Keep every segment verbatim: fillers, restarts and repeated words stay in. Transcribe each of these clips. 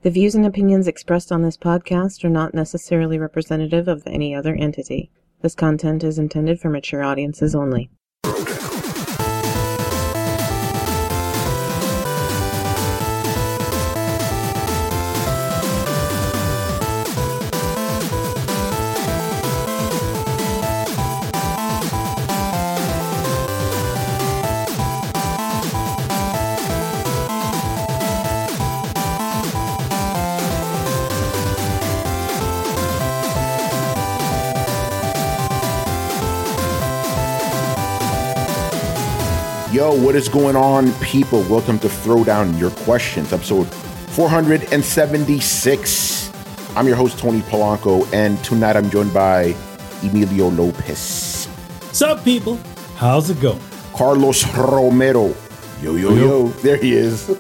The views and opinions expressed on this podcast are not necessarily representative of any other entity. This content is intended for mature audiences only. Yo, what is going on, people? Welcome to Throw Down Your Questions, episode four hundred seventy-six. I'm your host, Tony Polanco, and tonight I'm joined by Emilio Lopez. What's up, people? How's it going? Carlos Romero. Yo, yo, yo. There he is.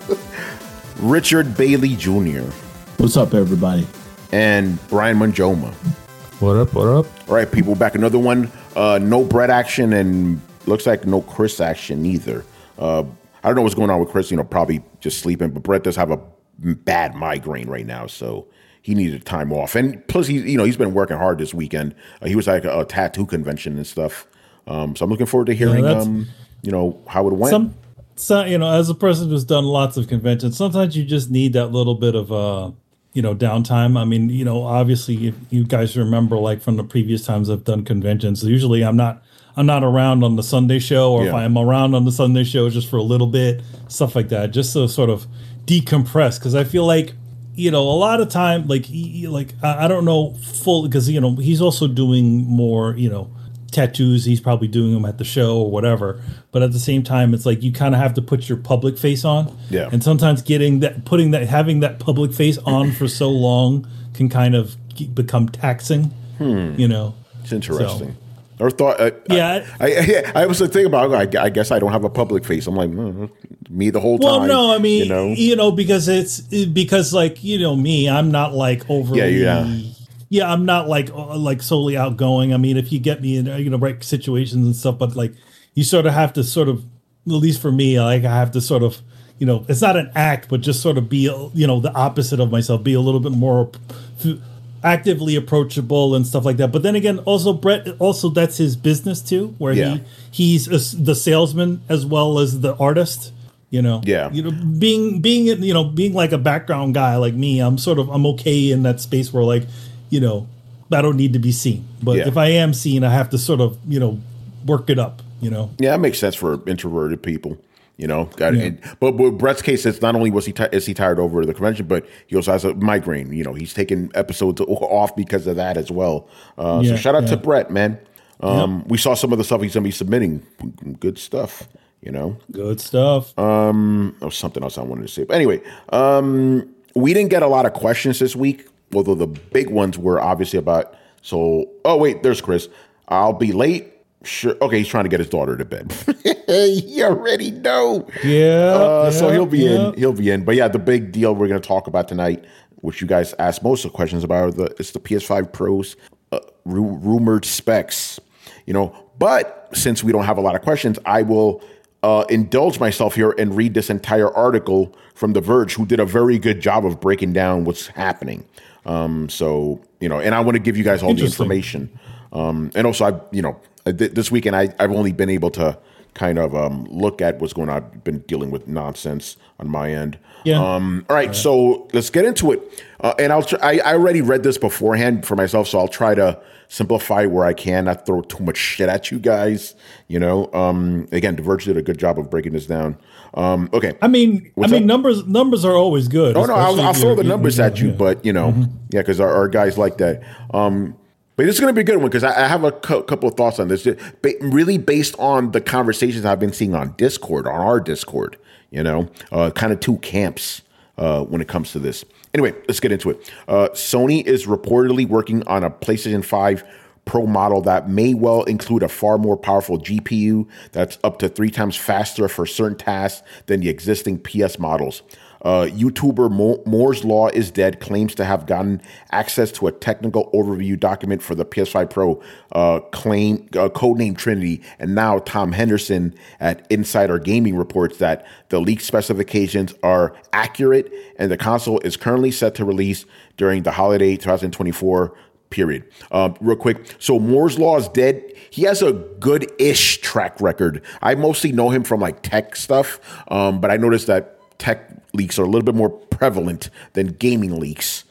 Richard Bailey Junior What's up, everybody? And Brian Manjoma. What up, what up? All right, people, back another one. Uh, no Brett action and looks like no Chris action either. Uh, I don't know what's going on with Chris. You know, probably just sleeping. But Brett does have a bad migraine right now, so he needed time off. And plus, he, you know, he's been working hard this weekend. Uh, he was like a, a tattoo convention and stuff. Um, so I'm looking forward to hearing, yeah, um, you know, how it went. Some, so, you know, as a person who's done lots of conventions, sometimes you just need that little bit of, uh, you know, downtime. I mean, you know, obviously, if you guys remember, like from the previous times I've done conventions, usually I'm not. I'm not around on the Sunday show, or yeah. if I am around on the Sunday show, just for a little bit, stuff like that, just to sort of decompress. Because I feel like, you know, a lot of time, like, like I don't know full, because, you know, he's also doing more, you know, tattoos. He's probably doing them at the show or whatever. But at the same time, it's like you kind of have to put your public face on. Yeah. And sometimes getting that, putting that, having that public face on for so long can kind of become taxing. Hmm. You know, it's interesting. So, Or thought, uh, yeah, I, I, I was thinking about. I, I guess I don't have a public face. I'm like mm, me the whole well, time. Well, no, I mean, you know, you know, because it's because like you know me, I'm not like overly. Yeah, yeah. Yeah, I'm not like like solely outgoing. I mean, if you get me in you know right situations and stuff, but like you sort of have to sort of, at least for me, like I have to sort of, you know, it's not an act, but just sort of be you know the opposite of myself, be a little bit more actively approachable and stuff like that. But then again, also Brett, also that's his business too, where yeah. he he's a, the salesman as well as the artist. You know, yeah. You know, being being you know being like a background guy like me, I'm sort of I'm okay in that space where like you know I don't need to be seen. But yeah. if I am seen, I have to sort of you know work it up. You know, yeah, that makes sense for introverted people. You know, got yeah. it. But with Brett's case, it's not only was he t- is he tired over the convention, but he also has a migraine. You know, he's taking episodes off because of that as well. Uh, yeah, so shout out yeah. to Brett, man. Um, yep. We saw some of the stuff he's going to be submitting. Good stuff. You know, good stuff. Um, there was something else I wanted to say. But anyway, um, we didn't get a lot of questions this week, although the big ones were obviously about. So, oh wait, there's Chris. I'll be late. Sure. Okay, he's trying to get his daughter to bed. You already know. Yeah, uh, yeah. So he'll be yeah. in. He'll be in. But yeah, the big deal we're going to talk about tonight, which you guys asked most of the questions about, the it's the P S five Pro's uh, r- rumored specs. You know, but since we don't have a lot of questions, I will uh, indulge myself here and read this entire article from The Verge, who did a very good job of breaking down what's happening. Um, so you know, and I want to give you guys all the information. Um, and also, I you know. This weekend, I, I've only been able to kind of um, look at what's going on. I've been dealing with nonsense on my end. Yeah. Um, all right, all right, so let's get into it. Uh, and I'll try, I, I already read this beforehand for myself, so I'll try to simplify where I can, not throw too much shit at you guys. You know, um, again, The Verge did a good job of breaking this down. Um, okay. I mean, What's I mean, up? numbers numbers are always good. Oh no, I'll, I'll throw the numbers yeah, at you, yeah. but you know, mm-hmm. yeah, because our, our guys like that. Um, But this is going to be a good one because I, I have a cu- couple of thoughts on this. Ba- really based on the conversations I've been seeing on Discord, on our Discord, you know, uh, kind of two camps uh, when it comes to this. Anyway, let's get into it. Uh, Sony is reportedly working on a PlayStation five Pro model that may well include a far more powerful G P U that's up to three times faster for certain tasks than the existing P S models. Uh, YouTuber Mo- Moore's Law is Dead claims to have gotten access to a technical overview document for the P S five Pro, uh, claim uh, codename Trinity, and now Tom Henderson at Insider Gaming reports that the leaked specifications are accurate and the console is currently set to release during the holiday twenty twenty-four period. Um, real quick, so Moore's Law is Dead. He has a good-ish track record. I mostly know him from like tech stuff, um, but I noticed that tech leaks are a little bit more prevalent than gaming leaks.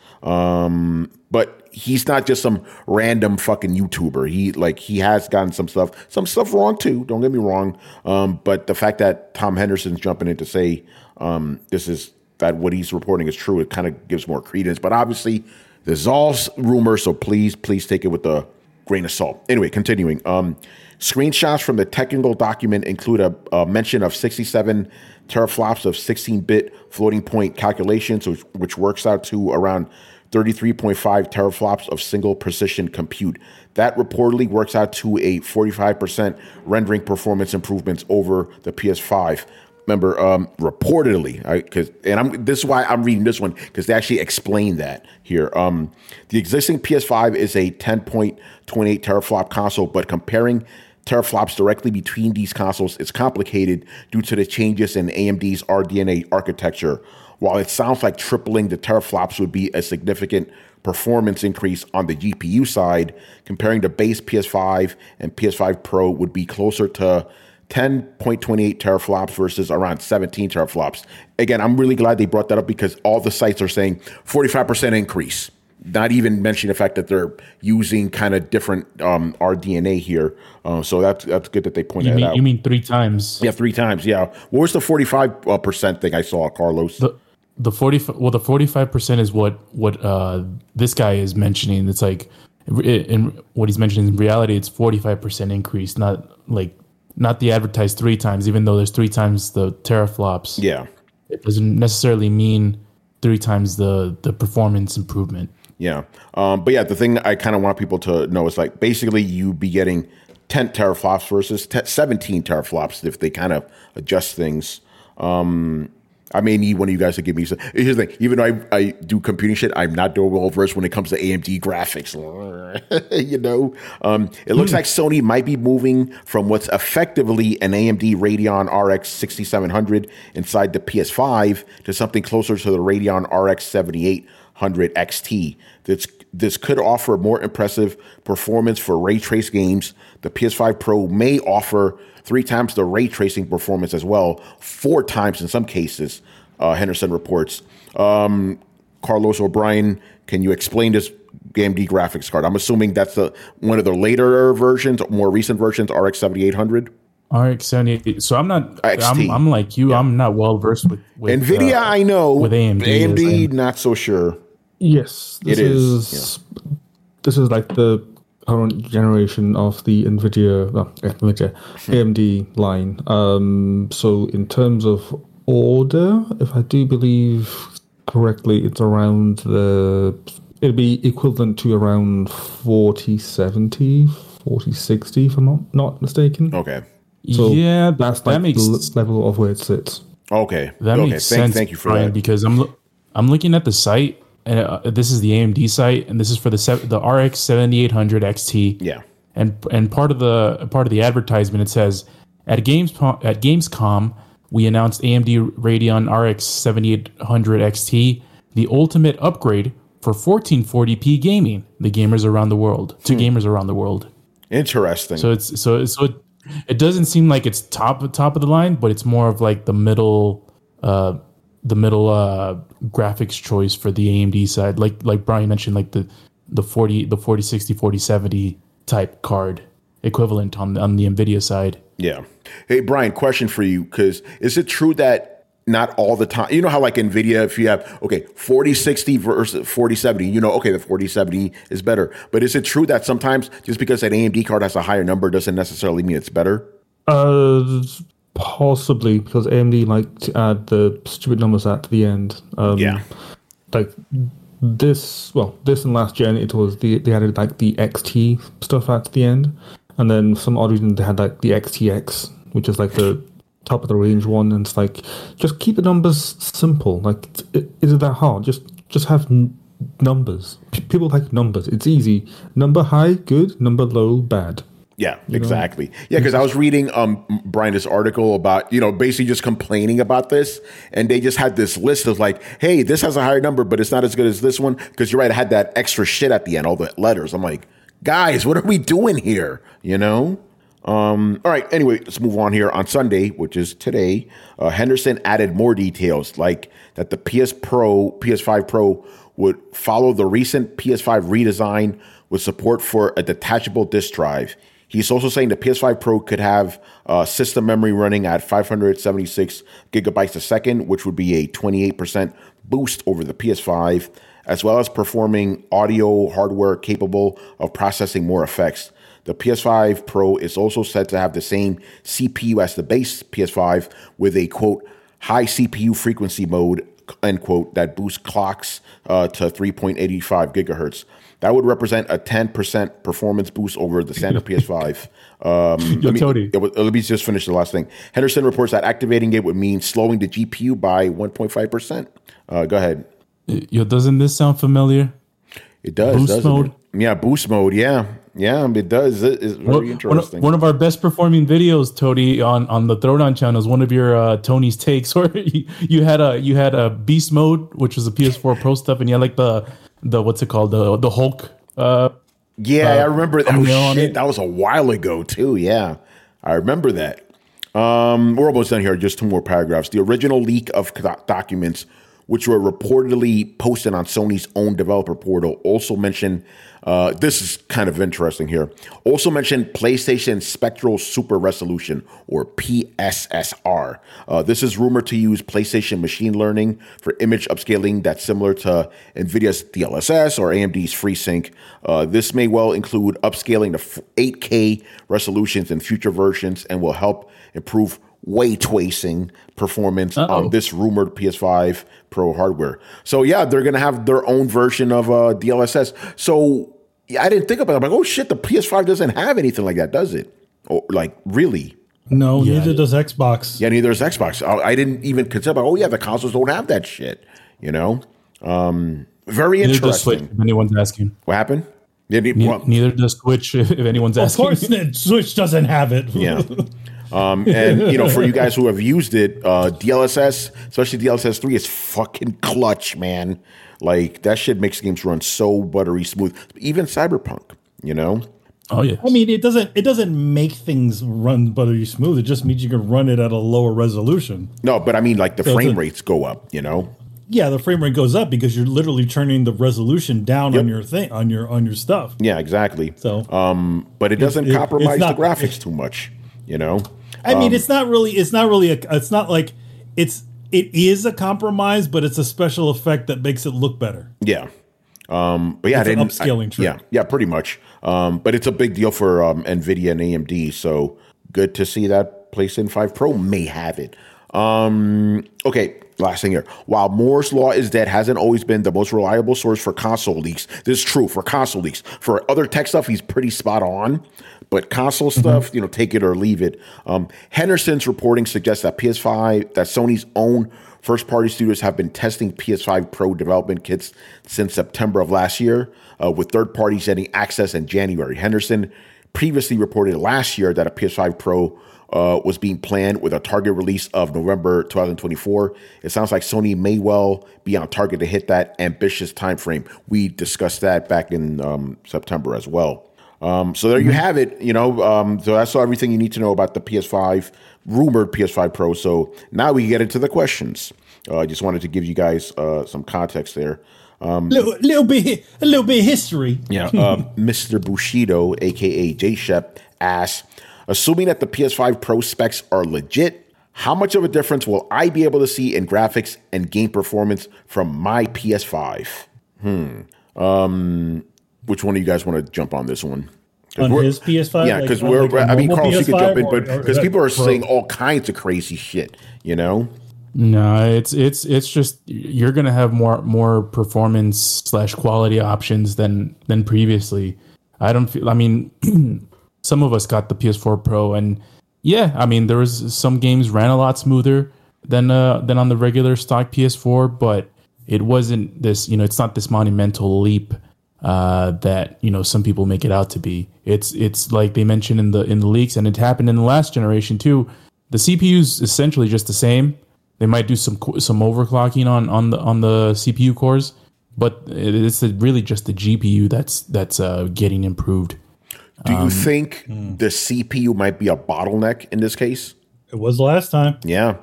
Um, but he's not just some random fucking YouTuber. He like he has gotten some stuff, some stuff wrong too. Don't get me wrong. Um, but the fact that Tom Henderson's jumping in to say um, this is that what he's reporting is true, it kind of gives more credence. But obviously, this is all rumors, so please, please take it with a grain of salt. Anyway, continuing. Um, screenshots from the technical document include a, a mention of sixty-seven teraflops of sixteen-bit floating point calculations, which, which works out to around thirty-three point five teraflops of single precision compute. That reportedly works out to a forty-five percent rendering performance improvements over the P S five. Remember, um, reportedly, because and I'm this is why I'm reading this one because they actually explain that here. Um, the existing P S five is a ten point two eight teraflop console, but comparing teraflops directly between these consoles is complicated due to the changes in A M D's R D N A architecture. While it sounds like tripling the teraflops would be a significant performance increase on the G P U side, comparing the base P S five and P S five Pro would be closer to ten point two eight teraflops versus around seventeen teraflops. Again, I'm really glad they brought that up because all the sites are saying forty-five percent increase. Not even mentioning the fact that they're using kind of different um, R D N A here. Uh, so that's that's good that they pointed you mean, that out. You mean three times? Yeah, three times. Yeah. What was the forty-five percent thing I saw, Carlos? The, the forty well, the forty-five percent is what what uh, this guy is mentioning. It's like in what he's mentioning in reality, it's forty-five percent increase, not like. Not the advertised three times, even though there's three times the teraflops. Yeah. It doesn't necessarily mean three times the, the performance improvement. Yeah. Um, but yeah, the thing I kind of want people to know is like basically you'd be getting ten teraflops versus seventeen teraflops if they kind of adjust things. Um, I may need one of you guys to give me some. Here's the thing. Even though I, I do computing shit, I'm not doing well versed when it comes to A M D graphics. you know, um, it looks mm. like Sony might be moving from what's effectively an A M D Radeon R X sixty-seven hundred inside the P S five to something closer to the Radeon R X seventy-eight hundred X T. This, this could offer more impressive performance for ray trace games. The P S five Pro may offer three times the ray tracing performance as well, four times in some cases, uh, Henderson reports. Um, Carlos O'Brien, can you explain this A M D graphics card? I'm assuming that's the one of the later versions, more recent versions, R X seventy-eight hundred. R X seventy-eight. So I'm not. X T. I'm, I'm like you. Yeah. I'm not well versed with, with NVIDIA. Uh, I know with A M D. A M D, not so sure. Yes, this it is. is yeah. This is like the current generation of the NVIDIA, well, NVIDIA A M D line. Um, so in terms of order, if I do believe correctly, it's around the. It'll be equivalent to around forty seventy, forty sixty, if I'm not, not mistaken. Okay. So yeah, that's like that makes the level of where it sits. Okay. That okay. makes thank, sense. Thank you for Brian, that. Because I'm lo- I'm looking at the site, and uh, this is the A M D site, and this is for the se- the R X seventy-eight hundred X T. Yeah. And and part of the part of the advertisement, it says at Games at Gamescom we announced A M D Radeon R X seventy-eight hundred X T, the ultimate upgrade for fourteen forty p gaming. The gamers around the world, to hmm. gamers around the world. Interesting. So it's so so it, it doesn't seem like it's top top of the line, but it's more of like the middle uh the middle uh graphics choice for the A M D side. Like like Brian mentioned, like the the forty the forty sixty forty seventy type card equivalent on on the NVIDIA side. Yeah. Hey Brian, question for you, because is it true that not all the time, you know how like NVIDIA, if you have, okay, forty sixty versus forty seventy, you know, okay, the forty seventy is better. But is it true that sometimes just because an A M D card has a higher number doesn't necessarily mean it's better? Uh, possibly, because A M D like to add the stupid numbers at the end. Um, yeah. Like this, well, this and last gen, it was the, they added like the X T stuff at the end. And then for some odd reason, they had like the X T X, which is like the top of the range one, and it's like just keep the numbers simple. Like, is it that hard? Just just have n- numbers. P- people like numbers. It's easy. Number high, good. Number low, bad. Yeah, exactly. Know? Yeah, because I was reading um Brian this article about, you know, basically just complaining about this, and they just had this list of like, hey, this has a higher number, but it's not as good as this one, because you're right, it had that extra shit at the end, all the letters. I'm like, guys, what are we doing here? You know? Um, all right, anyway, let's move on here. On Sunday, which is today, uh, Henderson added more details, like that the P S Pro, P S five Pro would follow the recent P S five redesign with support for a detachable disk drive. He's also saying the P S five Pro could have uh, system memory running at five hundred seventy-six gigabytes a second, which would be a twenty-eight percent boost over the P S five, as well as performing audio hardware capable of processing more effects. The P S five Pro is also said to have the same C P U as the base P S five with a, quote, high C P U frequency mode, end quote, that boosts clocks uh, to three point eight five gigahertz. That would represent a ten percent performance boost over the standard P S five. Um, Yo, let, me, Tony. let me just finish the last thing. Henderson reports that activating it would mean slowing the G P U by one point five percent. Uh, go ahead. Yo, doesn't this sound familiar? It does. Boost doesn't mode? It? Yeah, boost mode. Yeah. Yeah, it does. It is very One, interesting. one of our best performing videos, Tony, on, on the Throwdown channel is one of your uh, Tony's takes, where you, you had a you had a beast mode, which was a P S four Pro stuff, and you had like the the what's it called the the Hulk. Uh, yeah, uh, I remember that. Oh, shit, that was a while ago too. Yeah, I remember that. Um, we're almost done here. Just two more paragraphs. The original leak of doc- documents, which were reportedly posted on Sony's own developer portal, also mentioned, uh, this is kind of interesting here, also mentioned PlayStation Spectral Super Resolution, or P S S R. Uh, this is rumored to use PlayStation machine learning for image upscaling that's similar to NVIDIA's D L S S or A M D's FreeSync. Uh, this may well include upscaling to eight K resolutions in future versions and will help improve ray tracing performance Uh-oh. on this rumored P S five Pro hardware. So yeah, they're gonna have their own version of uh, D L S S. So yeah, I didn't think about it. I'm like, oh shit, the P S five doesn't have anything like that, does it? Or like, really? No, yeah. neither does Xbox. Yeah, neither does Xbox. I, I didn't even consider. Oh yeah, the consoles don't have that shit. You know, um, very neither interesting. Does Switch, if anyone's asking, what happened? Neither, well, neither does Switch, if anyone's of asking. Of course, Switch doesn't have it. Yeah. Um, and, you know, for you guys who have used it, uh, D L S S, especially D L S S three, is fucking clutch, man. Like, that shit makes games run so buttery smooth. Even Cyberpunk, you know? Oh, yeah. I mean, it doesn't it doesn't make things run buttery smooth. It just means you can run it at a lower resolution. No, but I mean, like, the so frame a, rates go up, you know? Yeah, the frame rate goes up because you're literally turning the resolution down Yep. on your thing, on your on your stuff. Yeah, exactly. So, um, but it doesn't it, compromise not, the graphics it, too much, you know? I mean, um, it's not really, it's not really, a, it's not like, it's, it is a compromise, but it's a special effect that makes it look better. Yeah. Um, but yeah, it's I an didn't, upscaling I, trick. Yeah, yeah, pretty much. Um, but it's a big deal for um, NVIDIA and A M D, so good to see that PlayStation five Pro may have it. Um, okay, last thing here. While Moore's Law is dead hasn't always been the most reliable source for console leaks. This is true for console leaks. For other tech stuff, he's pretty spot on. But console mm-hmm. stuff, you know, take it or leave it. Um, Henderson's reporting suggests that P S five, that Sony's own first-party studios have been testing P S five Pro development kits since September of last year, uh, with third parties getting access in January. Henderson previously reported last year that a P S five Pro uh, was being planned with a target release of November twenty twenty-four. It sounds like Sony may well be on target to hit that ambitious time frame. We discussed that back in um, September as well. Um, so there you have it. You know, um, so that's all everything you need to know about the P S five, rumored P S five Pro. So now we can get into the questions. I uh, just wanted to give you guys uh, some context there. Um, little, little bit, a little bit of history. Yeah, uh, Mister Bushido, aka J Shep, asks, assuming that the P S five Pro specs are legit, how much of a difference will I be able to see in graphics and game performance from my P S five? Hmm. Um. Which one of you guys want to jump on this one? On his P S five? Yeah, because like, we're, like I mean, Carlos, you could jump in, or, but because people are Pro. saying all kinds of crazy shit, you know? No, it's it's it's just you're gonna have more more performance slash quality options than than previously. I don't feel. I mean, some of us got the P S four Pro, and Yeah, I mean, there was some games ran a lot smoother than uh, than on the regular stock P S four, but it wasn't this. You know, it's not this monumental leap uh, that you know some people make it out to be. It's it's like they mentioned in the in the leaks, and it happened in the last generation too. The C P U's essentially just the same. They might do some some overclocking on on the on the C P U cores, but it's really just the G P U that's that's uh, getting improved. Do you Um, think the C P U might be a bottleneck in this case? It was last time. Yeah.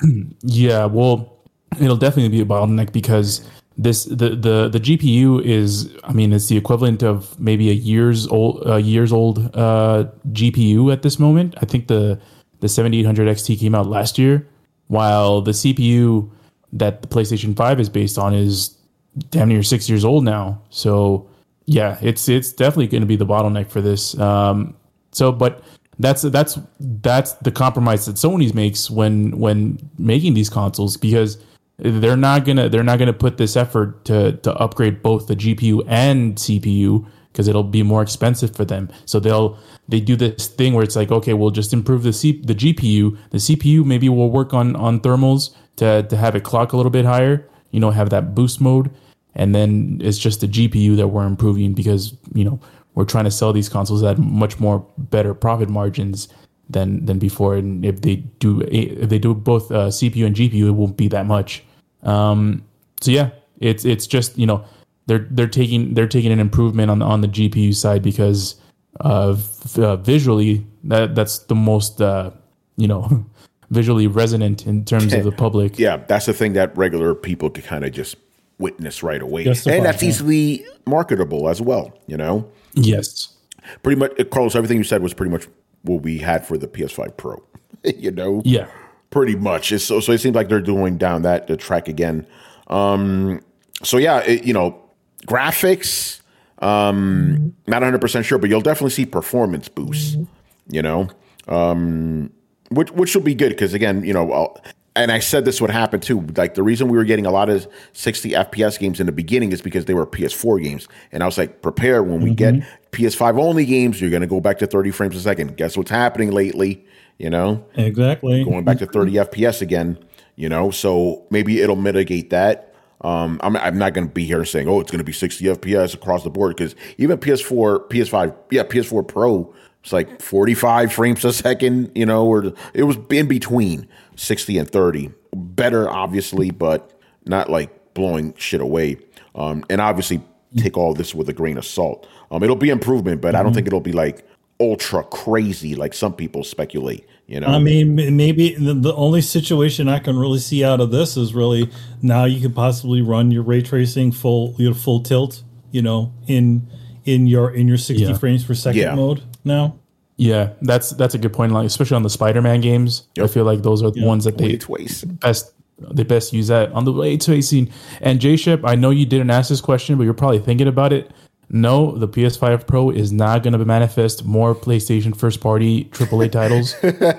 Yeah, well, it'll definitely be a bottleneck because this the the the G P U is, I mean, it's the equivalent of maybe a years old uh, years old uh, G P U at this moment. I think the the seventy-eight hundred X T came out last year, while the C P U that the PlayStation five is based on is damn near six years old now. So yeah, it's it's definitely going to be the bottleneck for this. Um, so, but that's that's that's the compromise that Sony makes when when making these consoles, because they're not gonna they're not gonna put this effort to to upgrade both the G P U and C P U because it'll be more expensive for them. So they'll they do this thing where it's like, okay, we'll just improve the C, the G P U. The C P U maybe we'll work on on thermals to to have it clock a little bit higher. You know, have that boost mode. And then it's just the G P U that we're improving because, you know, we're trying to sell these consoles at much more better profit margins than than before. And if they do if they do both uh, C P U and G P U, it won't be that much. Um, so yeah, it's it's just, you know, they're they're taking they're taking an improvement on on the G P U side because uh, v- uh visually that that's the most uh, you know visually resonant in terms of the public. Yeah, that's the thing that regular people could kind of just witness right away. Justify, and that's yeah. easily marketable as well, you know? Yes. Pretty much, Carlos, everything you said was pretty much what we had for the P S five Pro, you know? Yeah. Pretty much. It's, so, so it seems like they're doing down that the track again. Um, so yeah, it, you know, graphics, um, not one hundred percent sure, but you'll definitely see performance boosts, you know? Um, which, which will be good because, again, you know, I'll, and I said this would happen too. Like the reason we were getting a lot of sixty F P S games in the beginning is because they were P S four games. And I was like, prepare when we Mm-hmm. get P S five only games, you're going to go back to thirty frames a second. Guess what's happening lately? You know, Exactly. going back to thirty F P S again, you know, so maybe it'll mitigate that. Um, I'm, I'm not going to be here saying, oh, it's going to be sixty F P S across the board because even P S four, P S five, yeah, P S four Pro, it's like forty-five frames a second, you know, or it was in between sixty and thirty. Better, obviously, but not like blowing shit away. Um, and obviously, take all this with a grain of salt. Um, it'll be improvement, but mm-hmm. I don't think it'll be like ultra crazy like some people speculate. You know, I mean, maybe the, the only situation I can really see out of this is really now you could possibly run your ray tracing full, your full tilt, you know, in in your in your sixty Yeah. frames per second Yeah. mode now. Yeah, that's that's a good point. Like especially on the Spider-Man games, Yep. I feel like those are the Yeah. ones that they Ray tracing. best they best use that on the ray tracing. And J-Ship, I know you didn't ask this question, but you're probably thinking about it. No, the P S five Pro is not going to manifest more PlayStation first-party triple A titles.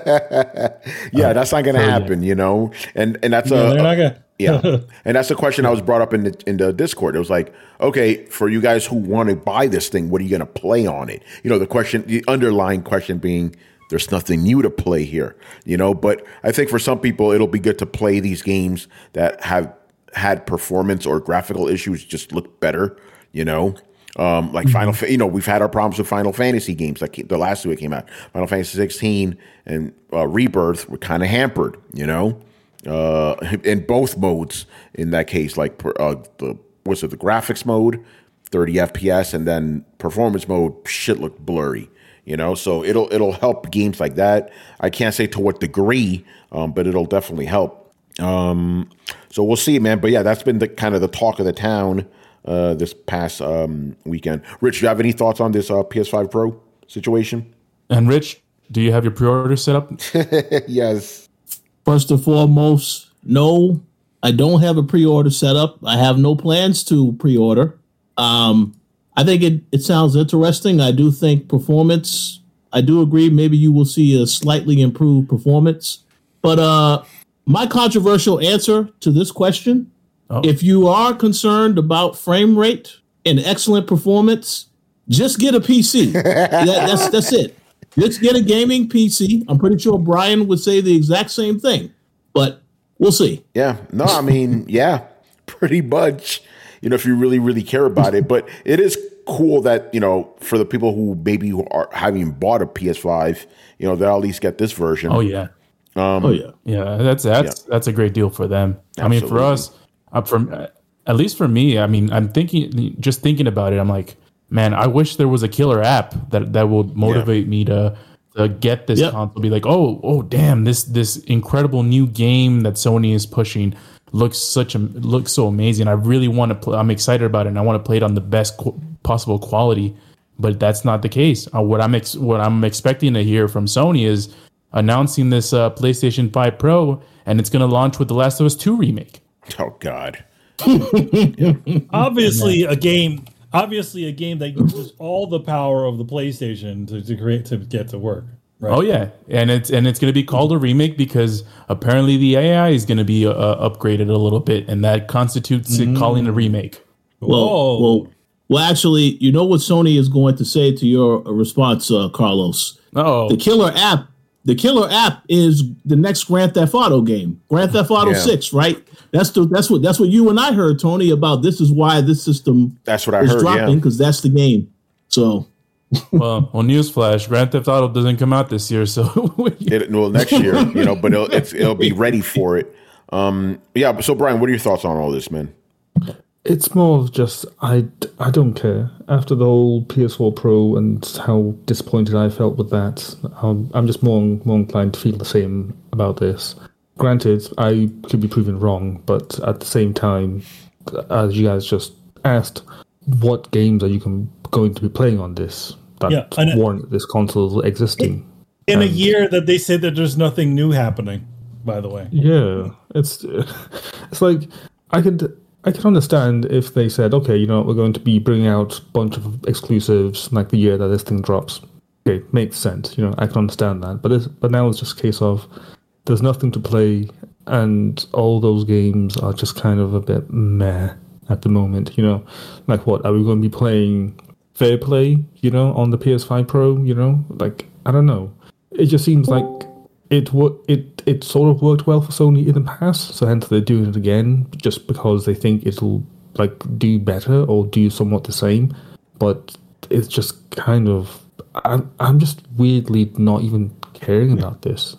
yeah, that's not going to happen. You know, and and that's Yeah, a, they're not gonna. yeah, and that's the question I was brought up in the in the Discord. It was like, okay, for you guys who want to buy this thing, what are you going to play on it? You know, the question, the underlying question being, there's nothing new to play here. You know, but I think for some people, it'll be good to play these games that have had performance or graphical issues just look better. You know. Um, like Final, Fa- you know, we've had our problems with Final Fantasy games. Like the last two that came out, Final Fantasy sixteen and uh, Rebirth were kind of hampered, you know, uh, in both modes. In that case, like uh, the what's it, the graphics mode, thirty F P S, and then performance mode, shit looked blurry, you know. So it'll it'll help games like that. I can't say to what degree, um, but it'll definitely help. Um, so we'll see, man. But yeah, that's been the kind of the talk of the town. Uh, this past um, weekend. Rich, do you have any thoughts on this uh, P S five Pro situation? And Rich, do you have your pre-order set up? Yes. First and foremost, no, I don't have a pre-order set up. I have no plans to pre-order. Um, I think it, it sounds interesting. I do think performance, I do agree, maybe you will see a slightly improved performance. But uh, my controversial answer to this question, oh. if you are concerned about frame rate and excellent performance, just get a P C. that, that's that's it. Let's get a gaming P C. I'm pretty sure Brian would say the exact same thing, but we'll see. Yeah. No, I mean, yeah, pretty much. You know, if you really, really care about it. But it is cool that, you know, for the people who maybe who are having bought a P S five, you know, they'll at least get this version. Oh yeah. Um, oh yeah. Yeah, that's that's yeah. that's a great deal for them. Absolutely. I mean, for us, uh, for at least for me, I mean, I'm thinking, just thinking about it, I'm like, man, I wish there was a killer app that that would motivate yeah. me to to get this yep. console. Be like, oh, oh, damn, this this incredible new game that Sony is pushing looks such a looks so amazing. I really want to play. I'm excited about it, and I want to play it on the best qu- possible quality. But that's not the case. Uh, what I'm ex- what I'm expecting to hear from Sony is announcing this uh, PlayStation five Pro, and it's going to launch with The Last of Us two remake. Oh God! Obviously, a game. Obviously, a game that uses all the power of the PlayStation to, to create to get to work. Right? Oh yeah, and it's and it's going to be called a remake because apparently the A I is going to be uh, upgraded a little bit, and that constitutes mm. it calling a remake. Well, well, well. Actually, you know what Sony is going to say to your response, uh, Carlos? Oh, the killer app. The killer app is the next Grand Theft Auto game, Grand Theft Auto yeah. six, right? That's the that's what that's what you and I heard, Tony, about. This is why this system that's what I is heard, dropping because yeah. that's the game. So, well, well, newsflash: Grand Theft Auto doesn't come out this year, so it, well, next year, you know, but it'll it's, it'll be ready for it. Um, yeah. So, Brian, what are your thoughts on all this, man? It's more of just I, I don't care. After the whole P S four Pro and how disappointed I felt with that, um, I'm just more more inclined to feel the same about this. Granted, I could be proven wrong, but at the same time, as you guys just asked, what games are you com- going to be playing on this that yeah, warrant this console existing? In and, a year that they say that there's nothing new happening, by the way. Yeah, it's it's like I could. I can understand if they said, okay, you know, we're going to be bringing out a bunch of exclusives like the year that this thing drops. Okay, makes sense. You know, I can understand that. But it's, but now it's just a case of there's nothing to play, and all those games are just kind of a bit meh at the moment. You know, like what are we going to be playing? Fair Play, you know, on the P S five Pro. You know, like I don't know. It just seems like it wo- it it sort of worked well for Sony in the past, so hence they're doing it again just because they think it'll like do better or do somewhat the same. But it's just kind of I'm I'm just weirdly not even caring about this.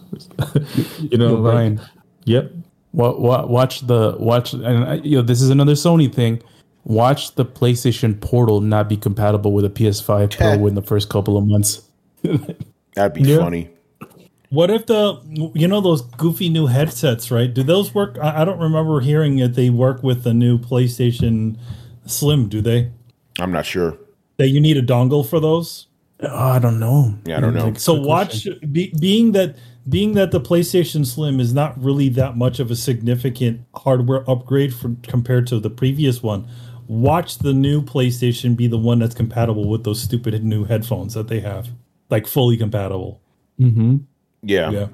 you know, like, Brian. Yep. What, what, watch the watch, and you know this is another Sony thing. Watch the PlayStation Portal not be compatible with a P S five Pro in the first couple of months. That'd be yeah. funny. What if the, you know, those goofy new headsets, right? Do those work? I, I don't remember hearing that they work with the new PlayStation Slim, do they? I'm not sure. That you need a dongle for those? Oh, I don't know. Yeah, I don't know. So watch, be, being that being that the PlayStation Slim is not really that much of a significant hardware upgrade for, compared to the previous one, watch the new PlayStation be the one that's compatible with those stupid new headphones that they have. Like fully compatible. Mm-hmm. Yeah. yeah.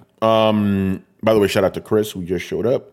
Um, by the way, shout out to Chris who just showed up.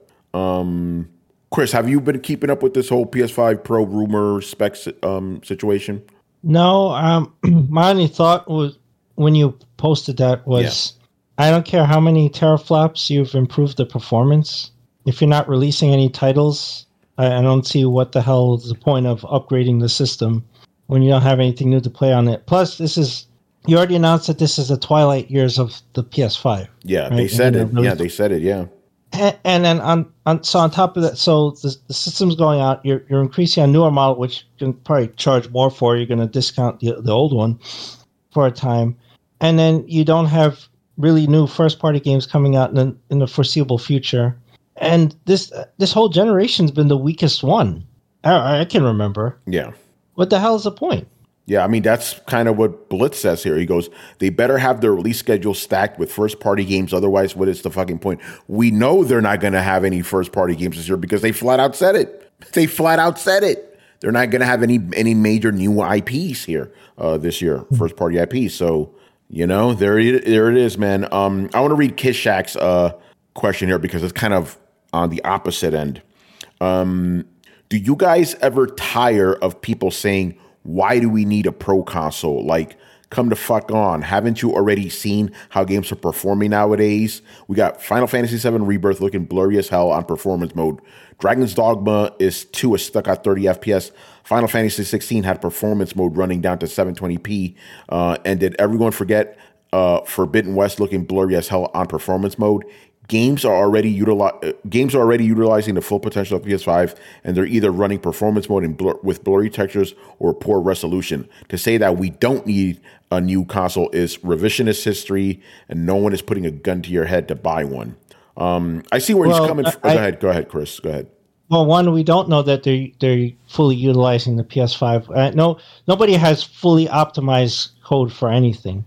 Um, Chris, have you been keeping up with this whole P S five Pro rumor specs um, situation? No. Um, my only thought was when you posted that was, yeah. I don't care how many teraflops you've improved the performance. If you're not releasing any titles, I, I don't see what the hell is the point of upgrading the system when you don't have anything new to play on it. Plus, this is. You already announced that this is the twilight years of the P S five. Yeah, right? they said it. Really yeah, they said it. Yeah. And, and then on, on so on top of that, so the, the system's going out. You're you're increasing a newer model, which you can probably charge more for. You're going to discount the, the old one for a time, and then you don't have really new first party games coming out in the, in the foreseeable future. And this this whole generation's been the weakest one I, I can remember. Yeah. What the hell is the point? Yeah, I mean, that's kind of what Blitz says here. He goes, they better have their release schedule stacked with first-party games. Otherwise, what is the fucking point? We know they're not going to have any first-party games this year because they flat out said it. They flat out said it. They're not going to have any any major new I Ps here uh, this year, first-party I Ps. So, you know, there it, there it is, man. Um, I want to read Kiss Shack's uh, question here because it's kind of on the opposite end. Um, do you guys ever tire of people saying, why do we need a pro console? Like, come to fuck on. Haven't you already seen how games are performing nowadays? We got Final Fantasy seven Rebirth looking blurry as hell on performance mode. Dragon's Dogma is two is stuck at thirty F P S. Final Fantasy sixteen had performance mode running down to seven twenty p. Uh, and did everyone forget uh, Forbidden West looking blurry as hell on performance mode? Games are already utili- games are already utilizing the full potential of P S five, and they're either running performance mode in blur- with blurry textures or poor resolution. To say that we don't need a new console is revisionist history, and no one is putting a gun to your head to buy one. Um, I see where well, he's coming from. I, go ahead, go ahead, Chris. Go ahead. Well, one, we don't know that they're they're fully utilizing the P S five. Uh, no, nobody has fully optimized code for anything,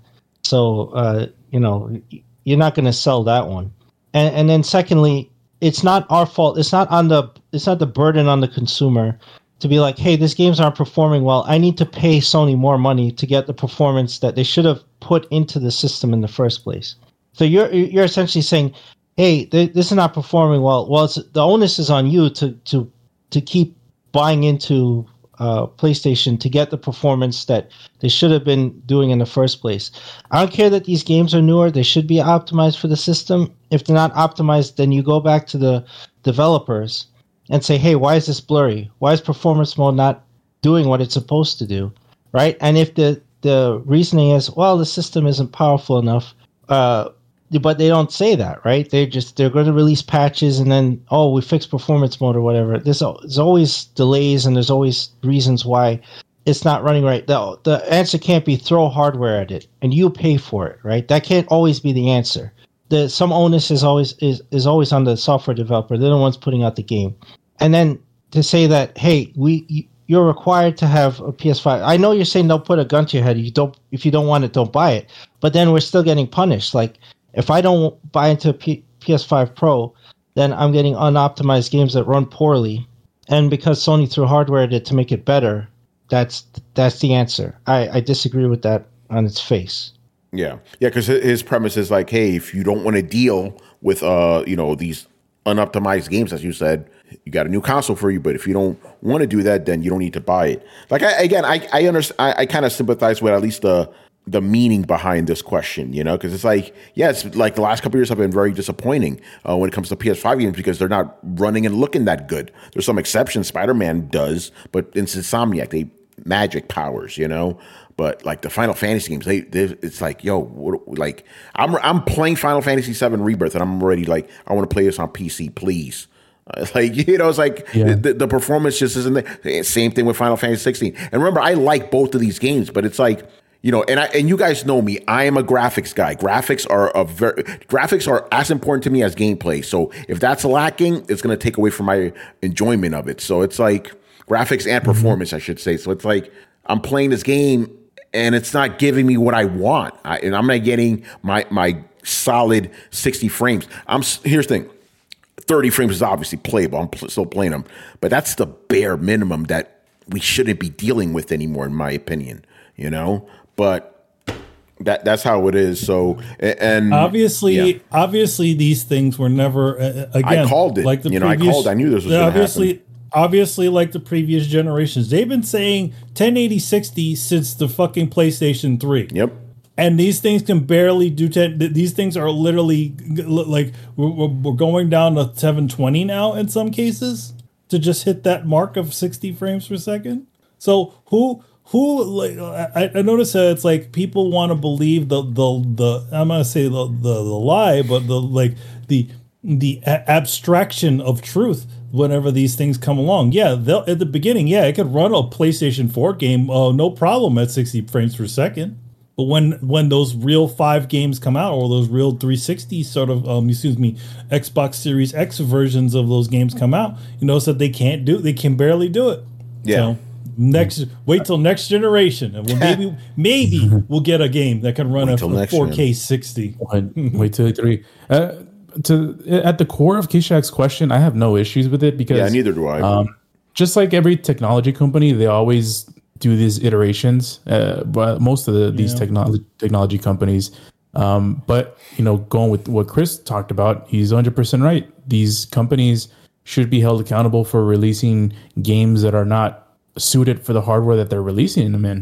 so uh, you know you're not going to sell that one. And, and then secondly, it's not our fault. It's not on the it's not the burden on the consumer to be like, hey, these games aren't performing well. I need to pay Sony more money to get the performance that they should have put into the system in the first place. So you're you're essentially saying, hey, th- this is not performing well. Well, it's, the onus is on you to to to keep buying into uh, PlayStation to get the performance that they should have been doing in the first place. I don't care that these games are newer. They should be optimized for the system. If they're not optimized, then you go back to the developers and say, hey, why is this blurry? Why is performance mode not doing what it's supposed to do, right? And if the, the reasoning is, well, the system isn't powerful enough, uh, but they don't say that, right? They just they're going to release patches and then oh we fix performance mode or whatever. There's, there's always delays and there's always reasons why it's not running right. The the answer can't be throw hardware at it and you pay for it, right? That can't always be the answer. The some onus is always is, is always on the software developer. They're the ones putting out the game. And then to say that hey we you're required to have a P S five. I know you're saying don't put a gun to your head. You don't if you don't want it, don't buy it. But then we're still getting punished. Like if I don't buy into a P- PS5 Pro, then I'm getting unoptimized games that run poorly. And because Sony threw hardware at it to make it better, that's that's the answer. I, I disagree with that on its face. Yeah. Yeah, because his premise is like, hey, if you don't want to deal with, uh, you know, these unoptimized games, as you said, you got a new console for you. But if you don't want to do that, then you don't need to buy it. Like, I, again, I, I understand. I, I kind of sympathize with at least the the meaning behind this question, you know, because it's like, yeah, it's like the last couple of years have been very disappointing uh, when it comes to P S five games because they're not running and looking that good. There's some exceptions. Spider-Man does, but in Insomniac, they magic powers, you know. But like the Final Fantasy games, they, they it's like, yo, what, like I'm I'm playing Final Fantasy seven Rebirth, and I'm already like, I want to play this on P C, please. Uh, like, you know, it's like yeah. the, the performance just isn't there. Same thing with Final Fantasy sixteen. And remember, I like both of these games, but it's like, you know, and I and you guys know me. I am a graphics guy. Graphics are a very graphics are as important to me as gameplay. So if that's lacking, it's going to take away from my enjoyment of it. So it's like graphics and performance, I should say. So it's like I'm playing this game and it's not giving me what I want, I, and I'm not getting my my solid sixty frames. I'm here's the thing: thirty frames is obviously playable. I'm pl- still playing them, but that's the bare minimum that we shouldn't be dealing with anymore, in my opinion. You know. But that that's how it is. So and obviously, yeah. obviously, these things were never uh, again. I called it. Like the you know, previous, I called. I knew this was going to obviously, happen. Obviously, like the previous generations, they've been saying ten eighty sixty since the fucking PlayStation three. Yep. And these things can barely do ten. These things are literally like we're, we're going down to seven twenty now in some cases to just hit that mark of sixty frames per second. So who? Who like I, I noticed that it's like people want to believe the the the I'm gonna say the, the the lie, but the like the the a- abstraction of truth whenever these things come along. Yeah, they'll at the beginning, yeah, it could run a PlayStation four game, uh, no problem at sixty frames per second. But when when those real five games come out, or those real three sixty sort of um excuse me Xbox Series X versions of those games come out, you notice that they can't do they can barely do it. Yeah. So, Next, wait till next generation, and we'll maybe maybe we'll get a game that can run a, a four K sixty. Wait, wait till three. Uh, to at the core of Kishak's question, I have no issues with it because yeah, neither do I. Um, just like every technology company, they always do these iterations. Uh, but most of the, these yeah. technology technology companies. Um, but you know, going with what Chris talked about, he's one hundred percent right. These companies should be held accountable for releasing games that are not suited for the hardware that they're releasing them in.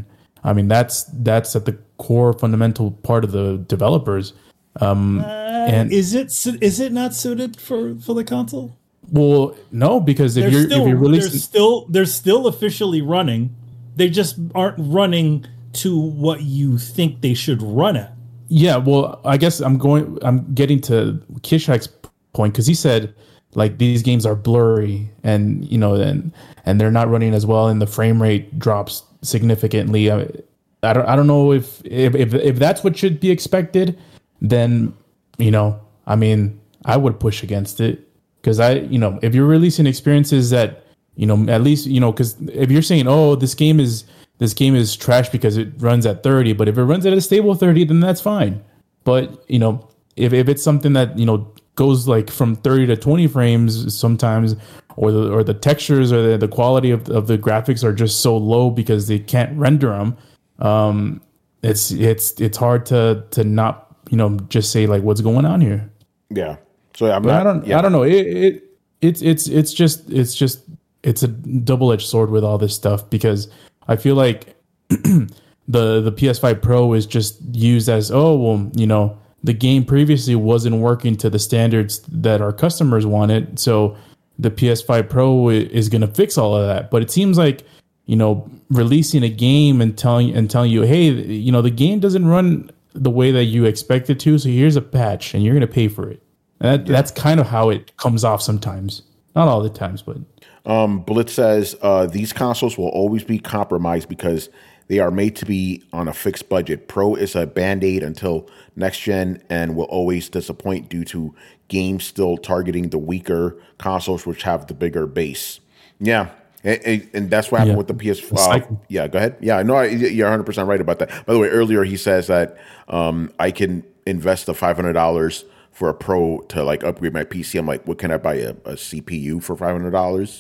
I mean, that's that's at the core fundamental part of the developers. Um, uh, and is it su- is it not suited for, for the console? Well, no, because if They're you're still, if you're they're releasing, still they're still officially running. They just aren't running to what you think they should run at. yeah. Well, I guess I'm going. I'm getting to Kishak's point because he said like these games are blurry and you know and and they're not running as well and the frame rate drops significantly. I, I don't I don't know if if if, if that's what should be expected, then you know I mean I would push against it. Because I, you know, if you're releasing experiences that, you know, at least, you know, because if you're saying, oh, this game is this game is trash because it runs at thirty, but if it runs at a stable thirty, then that's fine. But you know, if if it's something that you know goes like from thirty to twenty frames sometimes, or the or the textures or the, the quality of of the graphics are just so low because they can't render them, um, it's it's it's hard to to not you know just say like what's going on here. Yeah. So I'm But not, I don't. yeah. I don't know. It, it it's it's it's just it's just it's a double edged sword with all this stuff because I feel like the the P S five Pro is just used as oh well you know the game previously wasn't working to the standards that our customers wanted, so the P S five Pro is going to fix all of that. But it seems like you know releasing a game and telling and telling you hey you know the game doesn't run the way that you expect it to, so here's a patch and you're going to pay for it. That, yeah. That's kind of how it comes off sometimes. Not all the times, but. Um, Blitz says uh, these consoles will always be compromised because they are made to be on a fixed budget. Pro is a Band-Aid until next gen and will always disappoint due to games still targeting the weaker consoles which have the bigger base. Yeah. And, and that's what happened yeah. with the P S five. Uh, yeah, go ahead. Yeah, no, I, you're one hundred percent right about that. By the way, earlier he says that um, I can invest the five hundred dollars for a Pro to like upgrade my P C. I'm like, what can I buy a, a C P U for five hundred dollars?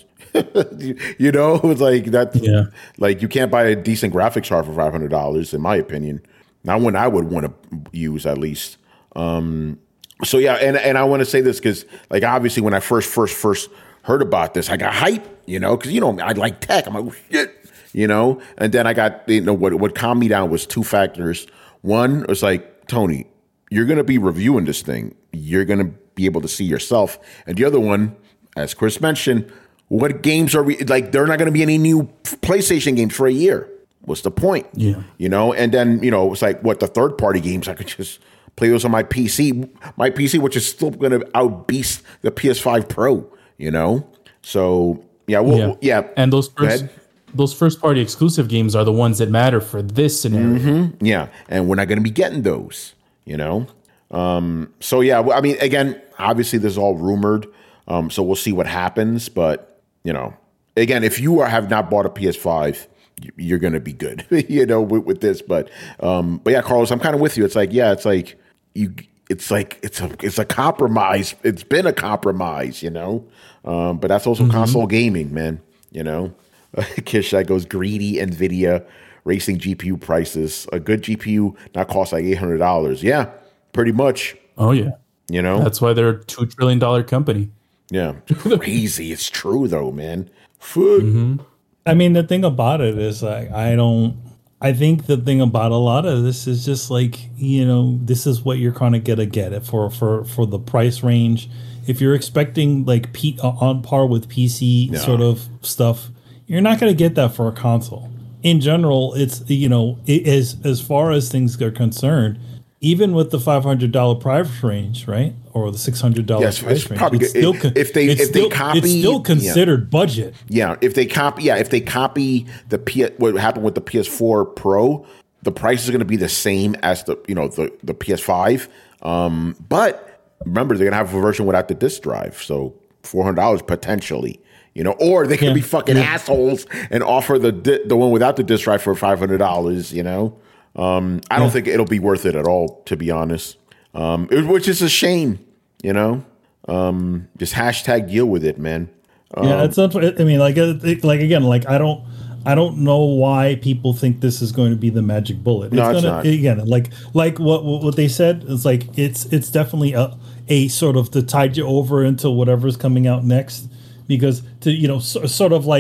You know, it's like that. Yeah. Like you can't buy a decent graphics card for five hundred dollars, in my opinion. Not one I would want to use at least. Um, so yeah, and and I want to say this because like obviously when I first first first heard about this, I got hype, you know, because you know I like tech. I'm like, oh, shit, you know, and then I got you know what what calmed me down was two factors. One was like, Tony, you're going to be reviewing this thing. You're going to be able to see yourself. And the other one, as Chris mentioned, what games are we like? There are not going to be any new PlayStation games for a year. What's the point? Yeah. You know, and then, you know, it's like what the third party games I could just play those on my P C, my P C, which is still going to outbeast the P S five Pro, you know? So, yeah, well, yeah. yeah. And those first, those first party exclusive games are the ones that matter for this scenario. Mm-hmm. Yeah. And we're not going to be getting those. You know, um, so yeah, I mean, again, obviously this is all rumored, um, so we'll see what happens. But you know, again, if you are, have not bought a P S five, you're going to be good, you know, with, with this. But um, but yeah, Carlos, I'm kind of with you. It's like yeah, it's like you, it's like it's a it's a compromise. It's been a compromise, you know. Um, but that's also mm-hmm. console gaming, man. You know, Kishak goes greedy Nvidia. Racing G P U prices. A good G P U now costs like eight hundred dollars. Yeah, pretty much. Oh, yeah. You know? That's why they're a two trillion dollars company. Yeah. Crazy. It's true, though, man. Fuck. Mm-hmm. I mean, the thing about it is, like, I don't... I think the thing about a lot of this is just like, you know, this is what you're kind of going to get it for, for, for the price range. If you're expecting, like, P, uh, on par with P C no. sort of stuff, you're not going to get that for a console. In general, it's, you know, it is, as far as things are concerned, even with the five hundred dollars price range, right, or the six hundred dollars yes, price range, probably it's still if, if they if still, they copy, it's still considered yeah. budget. Yeah, if they copy, yeah, if they copy the P, what happened with the P S four Pro, the price is going to be the same as the you know the the P S five. Um, but remember, they're going to have a version without the disc drive, so four hundred dollars potentially. You know, or they can yeah. be fucking yeah. assholes and offer the di- the one without the disc drive for five hundred dollars. You know, um, I don't yeah. think it'll be worth it at all, to be honest. Um, it, which is a shame. You know, um, just hashtag deal with it, man. Um, yeah, it's not. I mean, like, it, like again, like I don't, I don't know why people think this is going to be the magic bullet. It's no, gonna, it's not. Again, like, like what what they said. It's like it's it's definitely a a sort of to tide you over until whatever's coming out next. Because to you know so, sort of like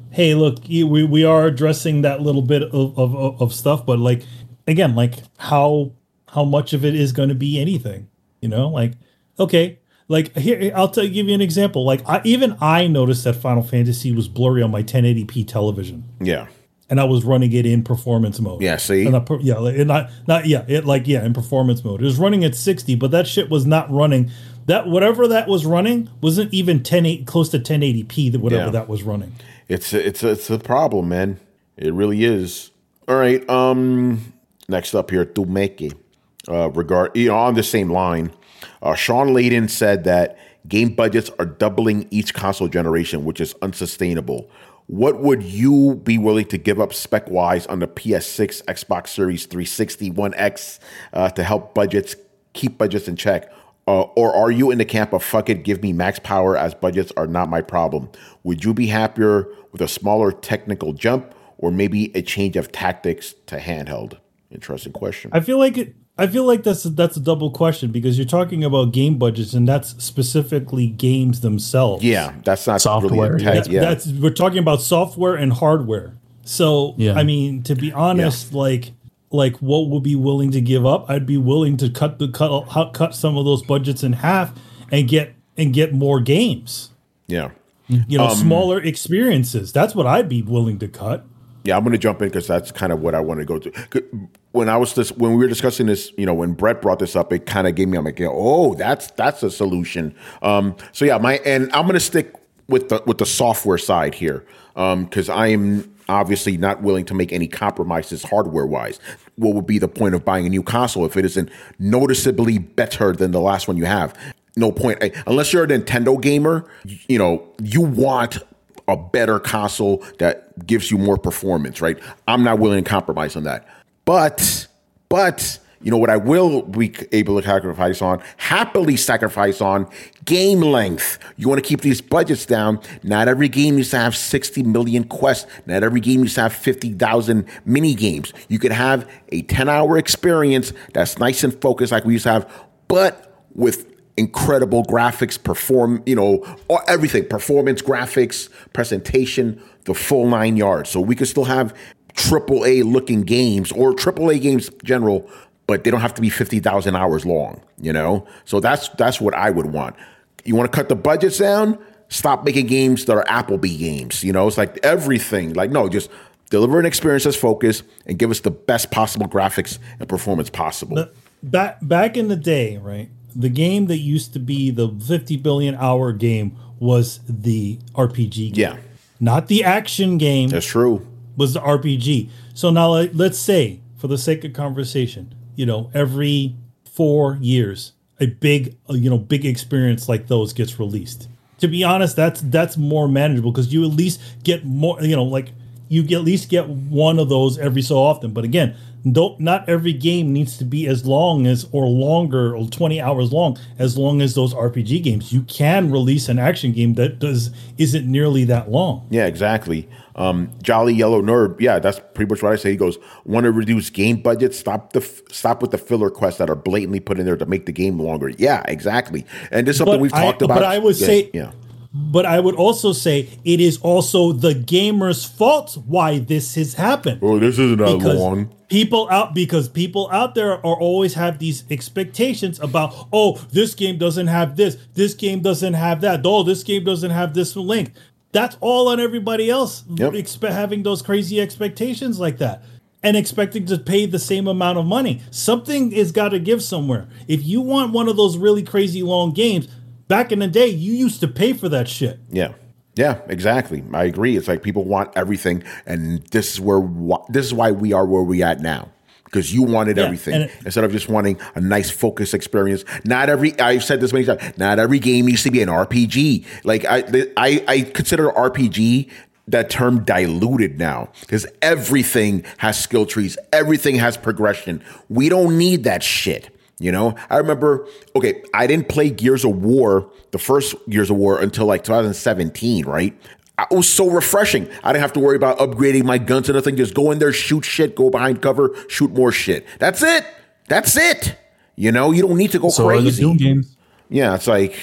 hey, look, we we are addressing that little bit of of, of stuff, but like again, like how how much of it is going to be anything, you know? Like, okay, like here I'll tell, give you an example. Like I, even I noticed that Final Fantasy was blurry on my ten eighty p television. Yeah. And I was running it in performance mode. Yeah, see? And not, yeah, like, not not yeah, it like yeah, in performance mode. It was running at sixty, but that shit was not running. That whatever that was running wasn't even ten eighty close to ten eighty p. That whatever Yeah. that was running. It's a, it's a, it's a problem, man. It really is. All right. Um. Next up here, Tumeke. Uh, regard you know, on the same line, uh, Sean Layden said that game budgets are doubling each console generation, which is unsustainable. What would you be willing to give up spec wise on the P S six, Xbox Series three sixty, One X uh, to help budgets keep budgets in check? Uh, or are you in the camp of fuck it, give me max power as budgets are not my problem? Would you be happier with a smaller technical jump or maybe a change of tactics to handheld? Interesting question. I feel like it, I feel like that's a, that's a double question because you're talking about game budgets and that's specifically games themselves. Yeah, that's not Software, really a tech, That's, yeah. that's we're talking about software and hardware. So Yeah. I mean, to be honest, like like what would be willing to give up? I'd be willing to cut the cut cut some of those budgets in half and get and get more games. yeah. You know, Um, smaller experiences. That's what I'd be willing to cut. Yeah, I'm going to jump in because that's kind of what I want to go to. When I was this, when we were discussing this, you know, when Brett brought this up, it kind of gave me, I'm like, oh, that's that's a solution. Um, so yeah, my and I'm going to stick with the with the software side here because I am obviously not willing to make any compromises hardware wise. What would be the point of buying a new console if it isn't noticeably better than the last one you have? No point. I, unless you're a Nintendo gamer, you know, you want a better console that gives you more performance, right? I'm not willing to compromise on that. But, but, you know what I will be able to sacrifice on, happily sacrifice on, game length. You want to keep these budgets down. Not every game needs to have sixty million quests. Not every game needs to have fifty thousand mini games. You could have a ten-hour experience that's nice and focused like we used to have, but with incredible graphics, perform, you know, or everything, performance, graphics, presentation, the full nine yards. So we could still have triple A looking games or triple A games general, but they don't have to be fifty thousand hours long, you know? So that's that's what I would want. You want to cut the budgets down? Stop making games that are Applebee games. You know, it's like everything. Like, no, just deliver an experience that's focused and give us the best possible graphics and performance possible. Back back in the day, right? The game that used to be the fifty billion hour game was the R P G game. Yeah. Not the action game. That's true. Was the R P G. So now like, let's say, for the sake of conversation, you know, every four years, a big, uh, you know, big experience like those gets released. To be honest, that's that's more manageable because you at least get more, you know, like you at least get one of those every so often. But again, don't not every game needs to be as long as or longer or twenty hours long as long as those R P G games. You can release an action game that does isn't nearly that long. Yeah, exactly. Um, Jolly Yellow Nerd. Yeah, that's pretty much what I say. He goes, want to reduce game budget? Stop the stop with the filler quests that are blatantly put in there to make the game longer. Yeah, exactly. And this is something But we've I- talked about. but I would yeah, say- yeah. But I would also say it is also the gamer's fault why this has happened. Oh, this isn't that Because long. people out because people out there are always have these expectations about, oh, this game doesn't have this, this game doesn't have that, oh, this game doesn't have this link. That's all on everybody else Yep. expe- having those crazy expectations like that and expecting to pay the same amount of money. Something is got to give somewhere. If you want one of those really crazy long games, back in the day, you used to pay for that shit. Yeah. Yeah, exactly. I agree. It's like people want everything, and this is where this is why we are where we at now. Because you wanted Yeah, everything and it- instead of just wanting a nice focused experience. Not every I've said this many times. Not every game needs to be an R P G. Like I, I, I consider R P G that term diluted now because everything has skill trees. Everything has progression. We don't need that shit. You know, I remember, okay, I didn't play Gears of War, the first Gears of War, until like twenty seventeen, right? It was so refreshing. I didn't have to worry about upgrading my guns and nothing. Just go in there, shoot shit, go behind cover, shoot more shit. That's it. That's it. You know, you don't need to go So are the crazy. Doom games. Yeah, it's like,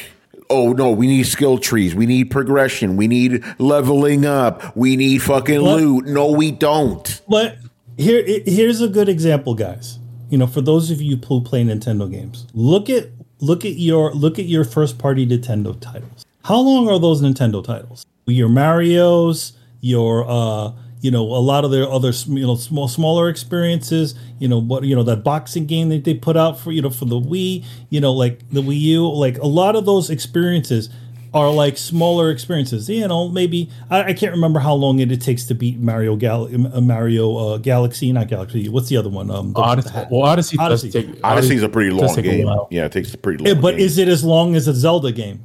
oh no, we need skill trees, we need progression, we need leveling up, we need fucking What? loot. No, we don't. But here, here's a good example, guys. You know, for those of you who play Nintendo games, look at look at your look at your first party Nintendo titles. How long are those Nintendo titles? Your Mario's, your uh, you know, a lot of their other you know small smaller experiences. You know what you know that boxing game that they put out for you know for the Wii. You know, like the Wii U. Like a lot of those experiences are like smaller experiences. You know, maybe I, I can't remember how long it, it takes to beat Mario Gal uh, Mario uh, Galaxy, not Galaxy. What's the other one? Um, the, Odyssey. the Well, Odyssey, Odyssey. does take. Odyssey's a pretty does long take a game. while. Yeah, it takes a pretty long Yeah, but game. is it as long as a Zelda game?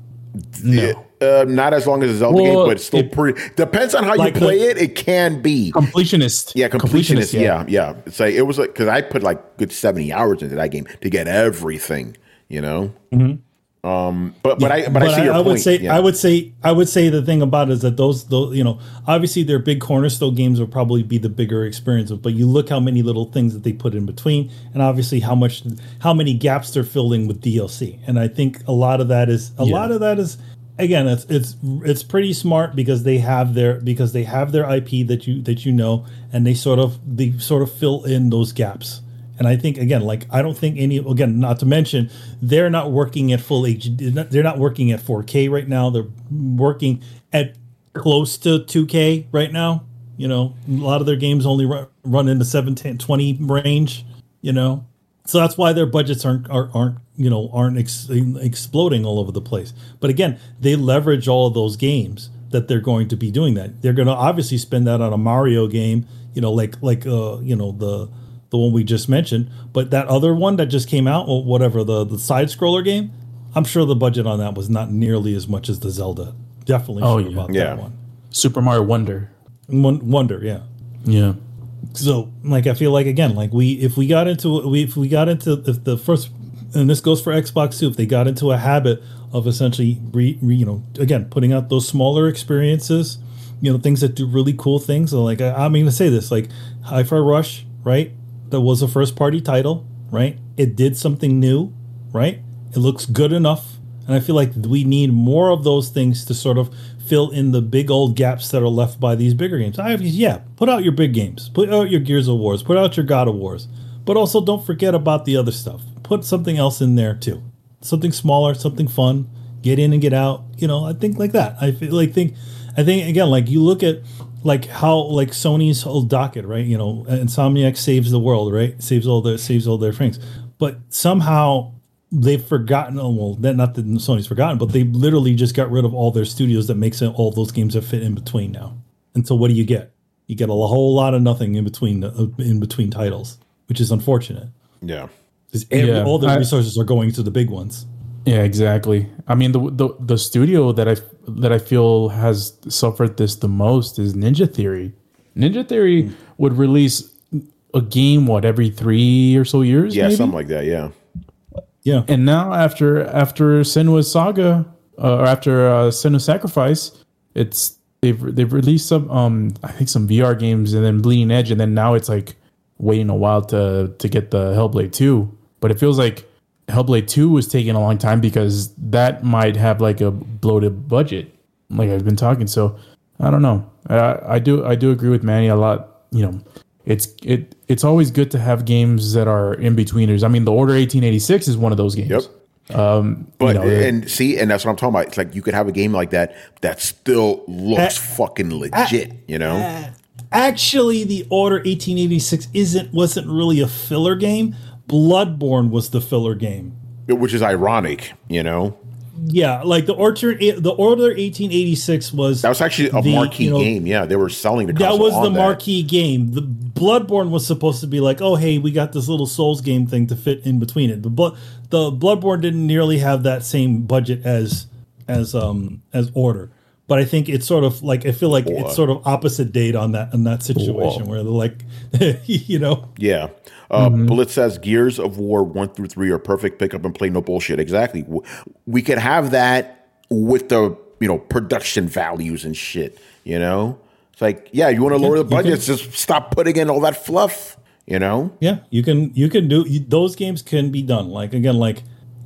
No. Uh, not as long as a Zelda Well, game, but it's still it- pretty. Depends on how Like you play the- it. It can be. Completionist. Yeah, completionist. Yeah, yeah. It's like it was like because I put like good seventy hours into that game to get everything. You know. Mm-hmm. Um. But but I but, I see your I point. would say yeah. I would say I would say the thing about it is that those those you know obviously their big cornerstone games will probably be the bigger experiences, but you look how many little things that they put in between, and obviously how much how many gaps they're filling with D L C, and I think a lot of that is a Yeah. lot of that is. Again, it's it's it's pretty smart because they have their because they have their I P that you that you know, and they sort of they sort of fill in those gaps. And I think again, like I don't think any again, not to mention they're not working at full H D. They're not working at four K right now. They're working at close to two K right now. You know, a lot of their games only run, run in the seven, ten, twenty range. You know, so that's why their budgets aren't aren't, aren't you know aren't ex- exploding all over the place. But again, they leverage all of those games that they're going to be doing that. They're going to obviously spend that on a Mario game, you know, like like uh you know the the one we just mentioned. But that other one that just came out, or whatever the the side scroller game, I'm sure the budget on that was not nearly as much as the Zelda. Definitely Oh, sure yeah. about Yeah. that one. Super Mario Wonder. Won- Wonder, yeah. Yeah. So, like, I feel like again, like we, if we got into, we, if we got into, if the first, and this goes for Xbox too, if they got into a habit of essentially, re, re, you know, again, putting out those smaller experiences, you know, things that do really cool things. So, like, I, I'm going to say this, like, Hi-Fi Rush, right? That was a first party title, right? It did something new, right? It looks good enough, and I feel like we need more of those things to sort of fill in the big old gaps that are left by these bigger games. I yeah, put out your big games, put out your Gears of Wars, put out your God of Wars, but also don't forget about the other stuff. Put something else in there too, something smaller, something fun. Get in and get out. You know, I think like that. I feel like think, I think again, like you look at like how like Sony's whole docket, right? You know, Insomniac saves the world, right? Saves all their saves all their things, but somehow they've forgotten. Oh, well, that not that Sony's forgotten, but they literally just got rid of all their studios that makes it all those games that fit in between now. And so, what do you get? You get a whole lot of nothing in between uh, in between titles, which is unfortunate Yeah. because every, Yeah, all the I- resources are going to the big ones. Yeah, exactly. I mean, the, the the studio that I that I feel has suffered this the most is Ninja Theory. Ninja Theory Hmm. would release a game what every three or so years. Yeah, maybe? something like that. Yeah. Yeah, And now after after Senua's Saga uh, or after uh, Senua's Sacrifice, it's they've they've released some um I think some V R games and then Bleeding Edge, and then now it's like waiting a while to to get the Hellblade two. But it feels like Hellblade two was taking a long time because that might have like a bloated budget, like I've been talking. So I don't know. I, I do I do agree with Manny a lot. You know, it's it it's always good to have games that are in betweeners. I mean, the Order eighteen eighty-six is one of those games. Yep. Um, But you know, the- and see, and that's what I'm talking about. It's like you could have a game like that that still looks Uh, fucking legit. You know. actually, the Order eighteen eighty-six isn't wasn't really a filler game. Bloodborne was the filler game. Which is ironic, you know. Yeah, like the Order the Order eighteen eighty-six was That was actually a the, marquee you know, game. Yeah, they were selling the That console was the on that. marquee game. The Bloodborne was supposed to be like, oh hey, we got this little Souls game thing to fit in between it. The Blood the Bloodborne didn't nearly have that same budget as as um as Order. But I think it's sort of like I feel like Whoa. it's sort of opposite date on that on that situation Whoa. where they're like you know. Yeah. Uh, Mm-hmm. Blitz says Gears of War one through three are perfect pick up and play, no bullshit. Exactly. W- We could have that with the, you know, production values and shit, you know? It's like, yeah, you want to lower the you can- budgets, just stop putting in all that fluff, you know? Yeah, you can you can do you, those games can be done. Like again, like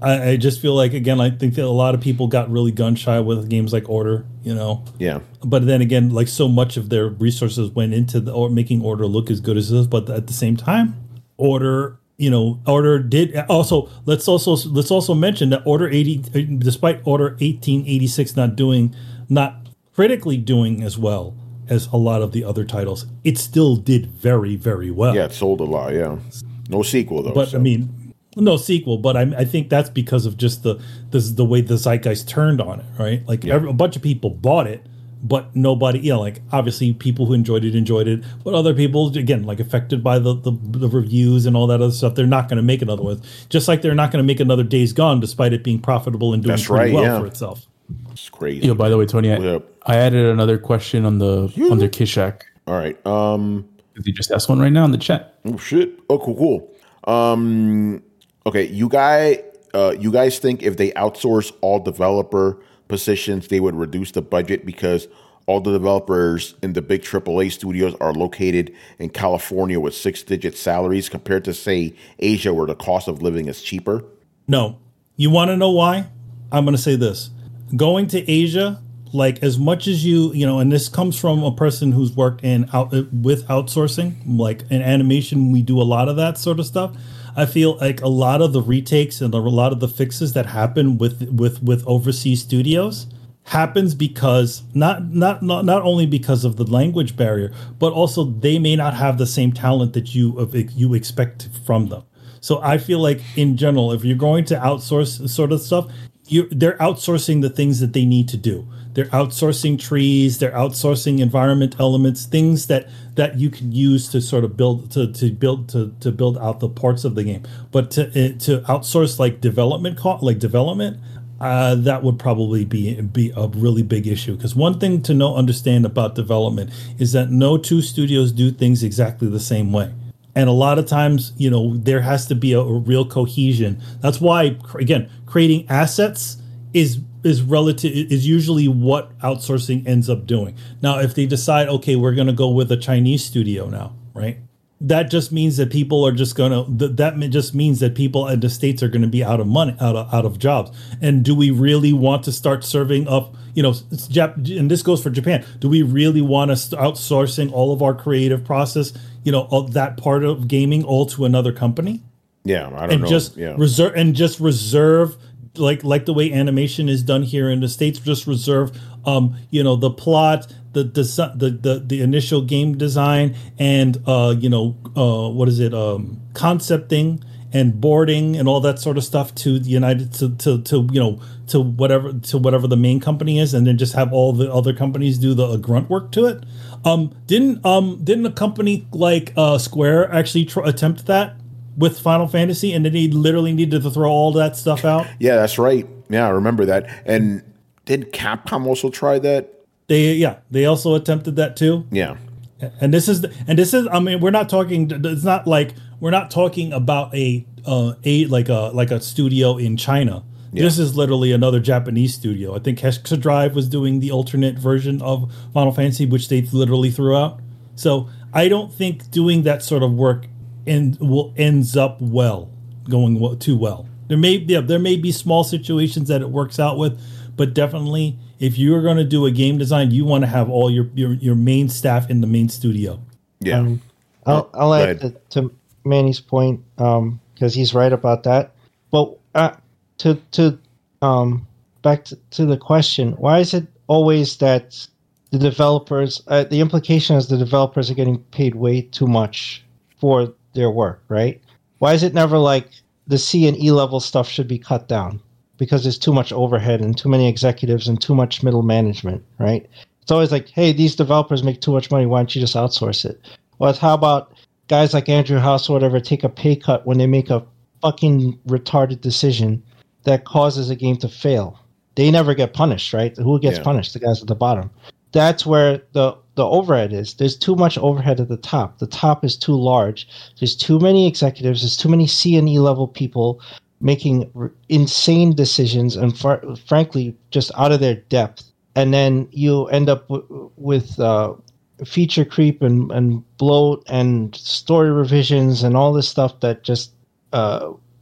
I, I just feel like, again, I think that a lot of people got really gun shy with games like Order, you know. Yeah. But then again, like so much of their resources went into the, or making Order look as good as this. But at the same time, Order, you know, Order did also. Let's also let's also mention that Order eighty, despite Order eighteen eighty-six not doing, not critically doing as well as a lot of the other titles, it still did very, very well. Yeah, it sold a lot. Yeah. No sequel though. But so. I mean. No sequel, but I, I think that's because of just the this the way the zeitgeist turned on it, right? Like Yeah. every, a bunch of people bought it, but nobody, you know, like obviously people who enjoyed it enjoyed it, but other people, again, like affected by the the, the reviews and all that other stuff, they're not going to make another one. Just like they're not going to make another Days Gone, despite it being profitable and doing That's pretty right, well yeah. for itself. It's crazy. Yeah. By the way, Tony, I, Yep. I added another question on the on their Kishak. All right. Um. You just asked one right now in the chat. Oh shit. Oh, cool, cool. Um. Okay, you guys, uh, you guys think if they outsource all developer positions, they would reduce the budget because all the developers in the big triple A studios are located in California with six-digit salaries compared to, say, Asia, where the cost of living is cheaper? No. You want to know why? I'm going to say this. Going to Asia, like as much as you, you know, and this comes from a person who's worked in out with outsourcing, like in animation, we do a lot of that sort of stuff. I feel like a lot of the retakes and a lot of the fixes that happen with with with overseas studios happens because not not not not only because of the language barrier, but also they may not have the same talent that you you expect from them. So I feel like in general, if you're going to outsource sort of stuff, you they're outsourcing the things that they need to do. They're outsourcing trees, they're outsourcing environment elements, things that, that you can use to sort of build to, to build to, to build out the parts of the game. But to to outsource like development co- like development, uh, that would probably be be a really big issue. Because one thing to know understand about development is that no two studios do things exactly the same way. And a lot of times, you know, there has to be a, a real cohesion. That's why, again, creating assets is is relative is usually what outsourcing ends up doing. Now, if they decide, okay, we're going to go with a Chinese studio now, right? That just means that people are just going to, that just means that people in the States are going to be out of money, out of, out of jobs. And do we really want to start serving up, you know, it's Jap- and this goes for Japan. Do we really want to start outsourcing all of our creative process, you know, all that part of gaming all to another company? Yeah, I don't and know. Just yeah. reserve and just reserve like like the way animation is done here in the States, just reserve um you know the plot, the the the the, the initial game design, and uh you know uh what is it um concepting and boarding and all that sort of stuff to the United to, to to you know to whatever to whatever the main company is, and then just have all the other companies do the uh, grunt work to it. Um didn't um didn't a company like uh Square actually tr- attempt that with Final Fantasy, and then he literally needed to throw all that stuff out? Yeah, that's right. Yeah, I remember that. And did Capcom also try that? They yeah, they also attempted that too. Yeah. And this is and this is I mean, we're not talking it's not like we're not talking about a uh a like a like a studio in China. Yeah. This is literally another Japanese studio. I think Hexa Drive was doing the alternate version of Final Fantasy, which they literally threw out. So I don't think doing that sort of work and will ends up well, going well, too well. There may yeah, there may be small situations that it works out with, but definitely if you're going to do a game design, you want to have all your your, your main staff in the main studio. Yeah, um, I'll, I'll add to, to Manny's point because um, he's right about that. But uh, to to um, back to, to the question, why is it always that the developers? Uh, the implication is the developers are getting paid way too much for their work, right? Why is it never like the C and E level stuff should be cut down because there's too much overhead and too many executives and too much middle management, right? It's always like, hey, these developers make too much money. Why don't you just outsource it? Well, how about guys like Andrew House or whatever take a pay cut when they make a fucking retarded decision that causes a game to fail? They never get punished, right? Who gets Yeah. punished? The guys at the bottom. That's where the the overhead is. There's too much overhead at the top. The top is too large. There's too many executives. There's too many C and E level people making r- insane decisions and fr- frankly just out of their depth. And then you end up w- with uh, feature creep and, and bloat and story revisions and all this stuff that just uh,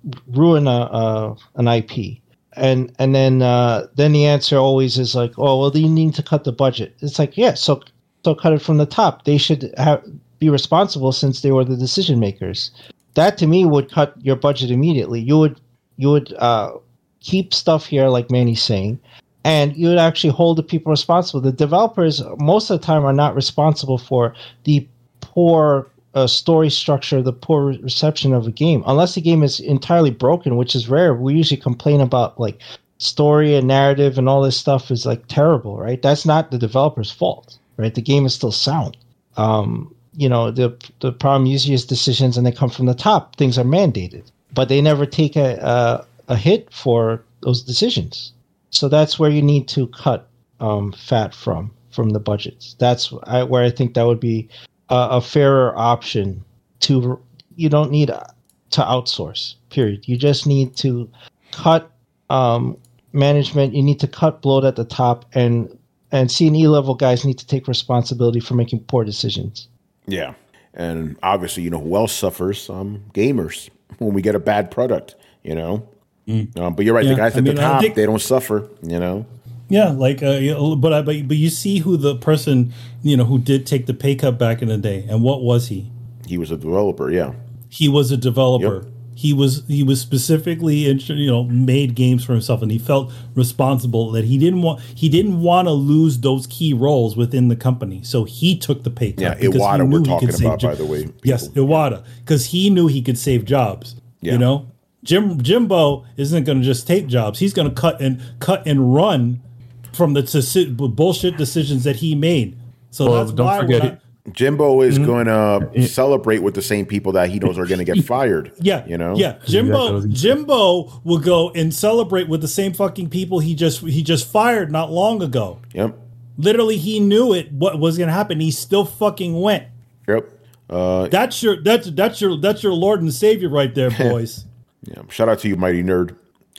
ruin a, a an I P? And and then uh, then the answer always is like, oh well, you need to cut the budget. It's like, yeah, so so cut it from the top. They should have, be responsible since they were the decision makers. That to me would cut your budget immediately. You would you would uh, keep stuff here, like Manny's saying, and you would actually hold the people responsible. The developers most of the time are not responsible for the poor uh, story structure, the poor reception of a game, unless the game is entirely broken, which is rare. We usually complain about like story and narrative and all this stuff is like terrible, right? That's not the developer's fault, right? The game is still sound. Um, you know, the the problem usually is decisions, and they come from the top. Things are mandated, but they never take a a, a hit for those decisions. So that's where you need to cut um, fat from from the budgets. That's I, where I think that would be a, a fairer option. To you don't need to outsource. Period. You just need to cut um, management. You need to cut bloat at the top, and and C and E level guys need to take responsibility for making poor decisions. Yeah, and obviously, you know who else suffers? Um, gamers when we get a bad product. You know, mm. um, but you're right. Yeah, the guys I at mean, the top, think, they don't suffer. You know. Yeah, like, uh, you know, but I, but but you see who the person you know who did take the pay cut back in the day, and what was he? He was a developer. Yeah, he was a developer. Yep. He was he was specifically you know made games for himself, and he felt responsible that he didn't want he didn't want to lose those key roles within the company, so he took the pay cut. Yeah, Iwata we're talking about, by the way. People. Yes, Iwata, because he knew he could save jobs. Yeah. You know, Jim Jimbo isn't going to just take jobs; he's going to cut and cut and run from the deci- bullshit decisions that he made. So well, that's don't why forget not, it. Jimbo is Mm-hmm. going to celebrate with the same people that he knows are going to get fired. Yeah, you know. Yeah, Jimbo. Jimbo will go and celebrate with the same fucking people he just he just fired not long ago. Yep. Literally, he knew it. What was going to happen? He still fucking went. Yep. Uh, that's your that's that's your that's your Lord and Savior right there, boys. Yeah. Shout out to you, mighty nerd.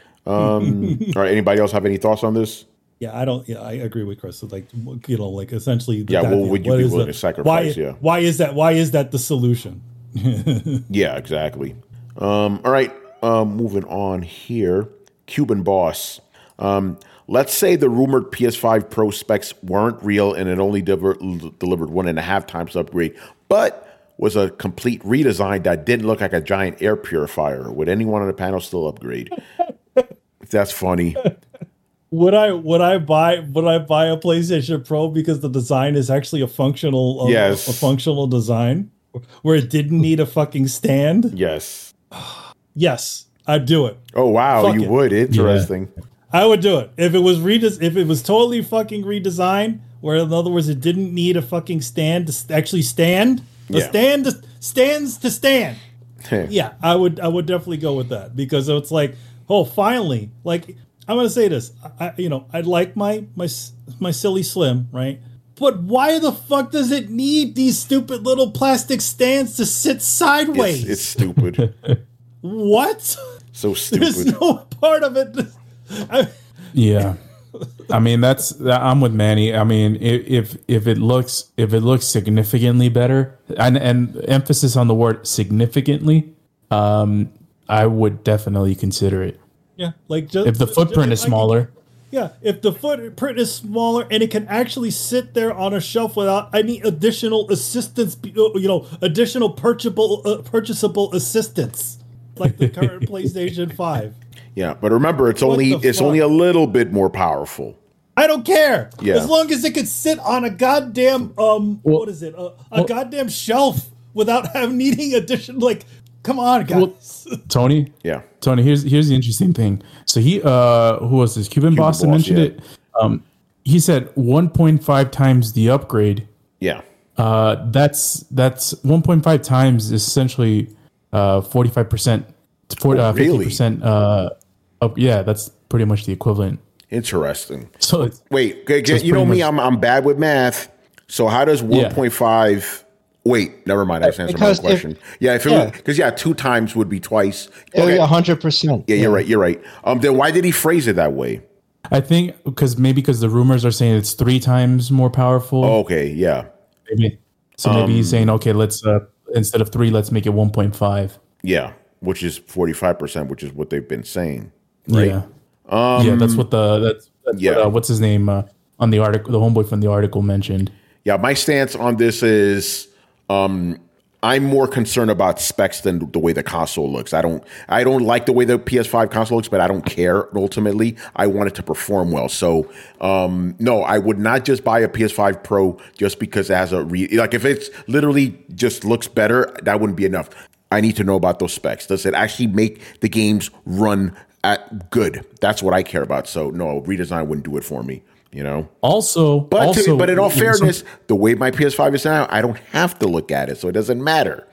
Um, all right. Anybody else have any thoughts on this? Yeah, I don't. Yeah, I agree with Chris. Like, you know, like essentially. Yeah, that, well, would you what be is willing the, to sacrifice? Why, yeah. Why is that? Why is that the solution? Yeah, exactly. Um, all right. Um, moving on here. Cuban boss. Um, let's say the rumored P S five Pro specs weren't real and it only dever- delivered one and a half times upgrade, but was a complete redesign that didn't look like a giant air purifier. Would anyone on the panel still upgrade? That's funny. Would I would I buy would I buy a PlayStation Pro because the design is actually a functional uh, yes. a functional design where it didn't need a fucking stand? Yes. Yes, I'd do it. Oh wow, Fuck you it. would. Interesting. Yeah. I would do it if it was redes- if it was totally fucking redesigned. Where in other words, it didn't need a fucking stand to actually stand. A Yeah. stand to, stands to stand. Yeah, I would I would definitely go with that because it's like, oh, finally, like. I'm gonna say this. I, you know, I like my my my silly Slim, right? But why the fuck does it need these stupid little plastic stands to sit sideways? It's, it's stupid. What? So stupid. There's no part of it. I, yeah, I mean that's I'm with Manny. I mean if if it looks if it looks significantly better, and and emphasis on the word significantly, um, I would definitely consider it. Yeah, like just if the footprint just, is smaller. Like, yeah, if the footprint is smaller and it can actually sit there on a shelf without any additional assistance, you know, additional purchasable uh, purchasable assistance, like the current PlayStation five. Yeah, but remember, it's What only the it's fuck? only a little bit more powerful. I don't care. Yeah. As long as it could sit on a goddamn um, Well- what is it? A, a well- goddamn shelf without having needing addition. Like, come on, guys. Well, Tony. Yeah. Tony, here's here's the interesting thing. So he, uh, who was this? Cuban, Cuban boss that Boss, mentioned yeah. it. Um, he said one point five times the upgrade. Yeah. Uh, that's that's one point five times is essentially uh forty-five percent, for uh, really? fifty percent. Uh, up. Yeah, that's pretty much the equivalent. Interesting. So it's, Wait, g- g- So it's you know pretty me, much- I'm I'm bad with math. So how does Yeah. one point five? Wait, never mind. I just answered my Because own if- question. yeah, if it yeah. was because yeah, two times would be twice. Okay. Okay. one hundred percent. Yeah, you're right. You're right. Um, then why did he phrase it that way? I think because maybe because the rumors are saying it's three times more powerful. Oh, okay, yeah, Maybe. So maybe he's saying, okay, let's uh, instead of three, let's make it one point five. yeah. which is forty-five percent, which is what they've been saying. Right? Yeah, um, yeah, that's what the that's, that's yeah. What, uh, what's his name uh, on the article? The homeboy from the article mentioned. Yeah, my stance on this is um, I'm more concerned about specs than the way the console looks. I don't I don't like the way the P S five console looks, but I don't care. Ultimately, I want it to perform well. So, um, no, I would not just buy a P S five Pro just because it has a re- like if it's literally just looks better, that wouldn't be enough. I need to know about those specs. Does it actually make the games run at good? That's what I care about. So, no, redesign wouldn't do it for me. You know. Also, but also, to, but in all fairness, some, the way my P S five is now, I don't have to look at it, so it doesn't matter.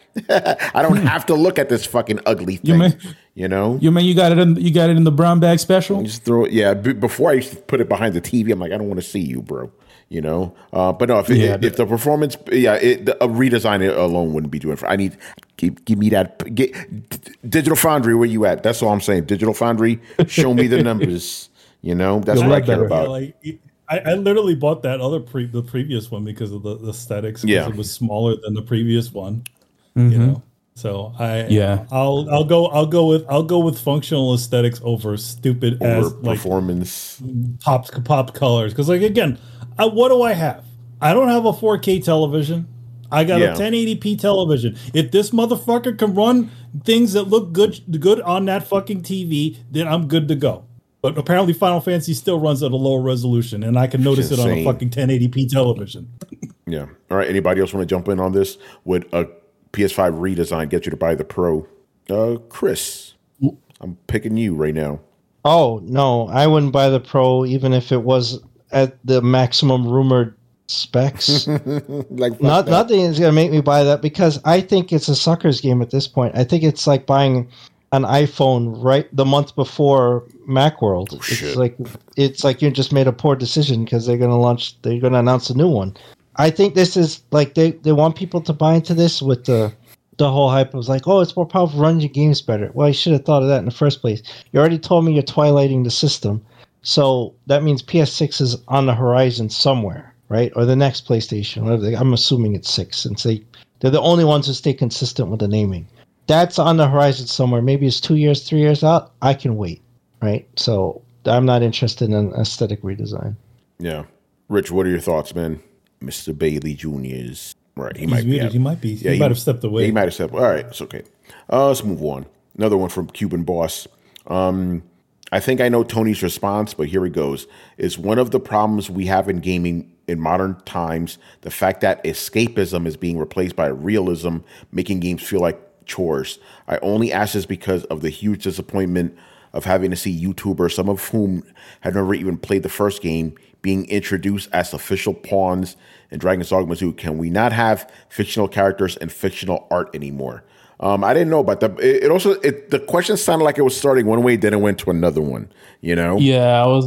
I don't have to look at this fucking ugly thing. You, may, you know. You mean you got it in you got it in the brown bag special? Just throw it. Yeah. B- before I used to put it behind the T V, I'm like, I don't want to see you, bro. You know. Uh, but no, if, yeah, it, if the performance, yeah, it, the, a redesign alone wouldn't be doing. For, I need give, give me that. Get, Digital Foundry, where you at? That's all I'm saying. Digital Foundry, show me the numbers. You know, that's what I care about. Yeah, like, I, I literally bought that other pre the previous one because of the, the aesthetics. Yeah, it was smaller than the previous one. Mm-hmm. You know, so I yeah I'll I'll go I'll go with I'll go with functional aesthetics over stupid over as performance like pop pop colors. Because like again, I, what do I have? I don't have a four K television. I got yeah. a ten eighty p television. If this motherfucker can run things that look good good on that fucking T V, then I'm good to go. But apparently Final Fantasy still runs at a lower resolution, and I can notice it on a fucking ten eighty p television. Yeah. All right. Anybody else want to jump in on this? Would a P S five redesign get you to buy the Pro? Uh, Chris, I'm picking you right now. Oh, no. I wouldn't buy the Pro even if it was at the maximum rumored specs. like Not, nothing is going to make me buy that because I think it's a sucker's game at this point. I think it's like buying an iPhone right the month before Macworld. Oh, it's shit. like it's like you just made a poor decision because they're going to launch. They're going to announce a new one. I think this is like they, they want people to buy into this with the the whole hype. It was like, oh, it's more powerful, runs your games better. Well, you should have thought of that in the first place. You already told me you're twilighting the system, so that means P S six is on the horizon somewhere, right? Or the next PlayStation. Whatever they, I'm assuming it's six, since they they're the only ones who stay consistent with the naming. That's on the horizon somewhere. Maybe it's two years, three years out. I can wait, right? So I'm not interested in an aesthetic redesign. Yeah. Rich, what are your thoughts, man? Mister Bailey Junior is right. He He's might muted. be. He might be. Yeah, he, might have stepped away. He might have stepped. All right, it's okay. Uh, let's move on. Another one from Cuban Boss. Um, I think I know Tony's response, but here it goes. Is one of the problems we have in gaming in modern times the fact that escapism is being replaced by realism, making games feel like chores. I only ask this because of the huge disappointment of having to see YouTubers, some of whom had never even played the first game, being introduced as official pawns in Dragon's Dogma two. Can we not have fictional characters and fictional art anymore? Um, I didn't know about that. It, it also it, the question sounded like it was starting one way, then it went to another one. You know? Yeah, I was.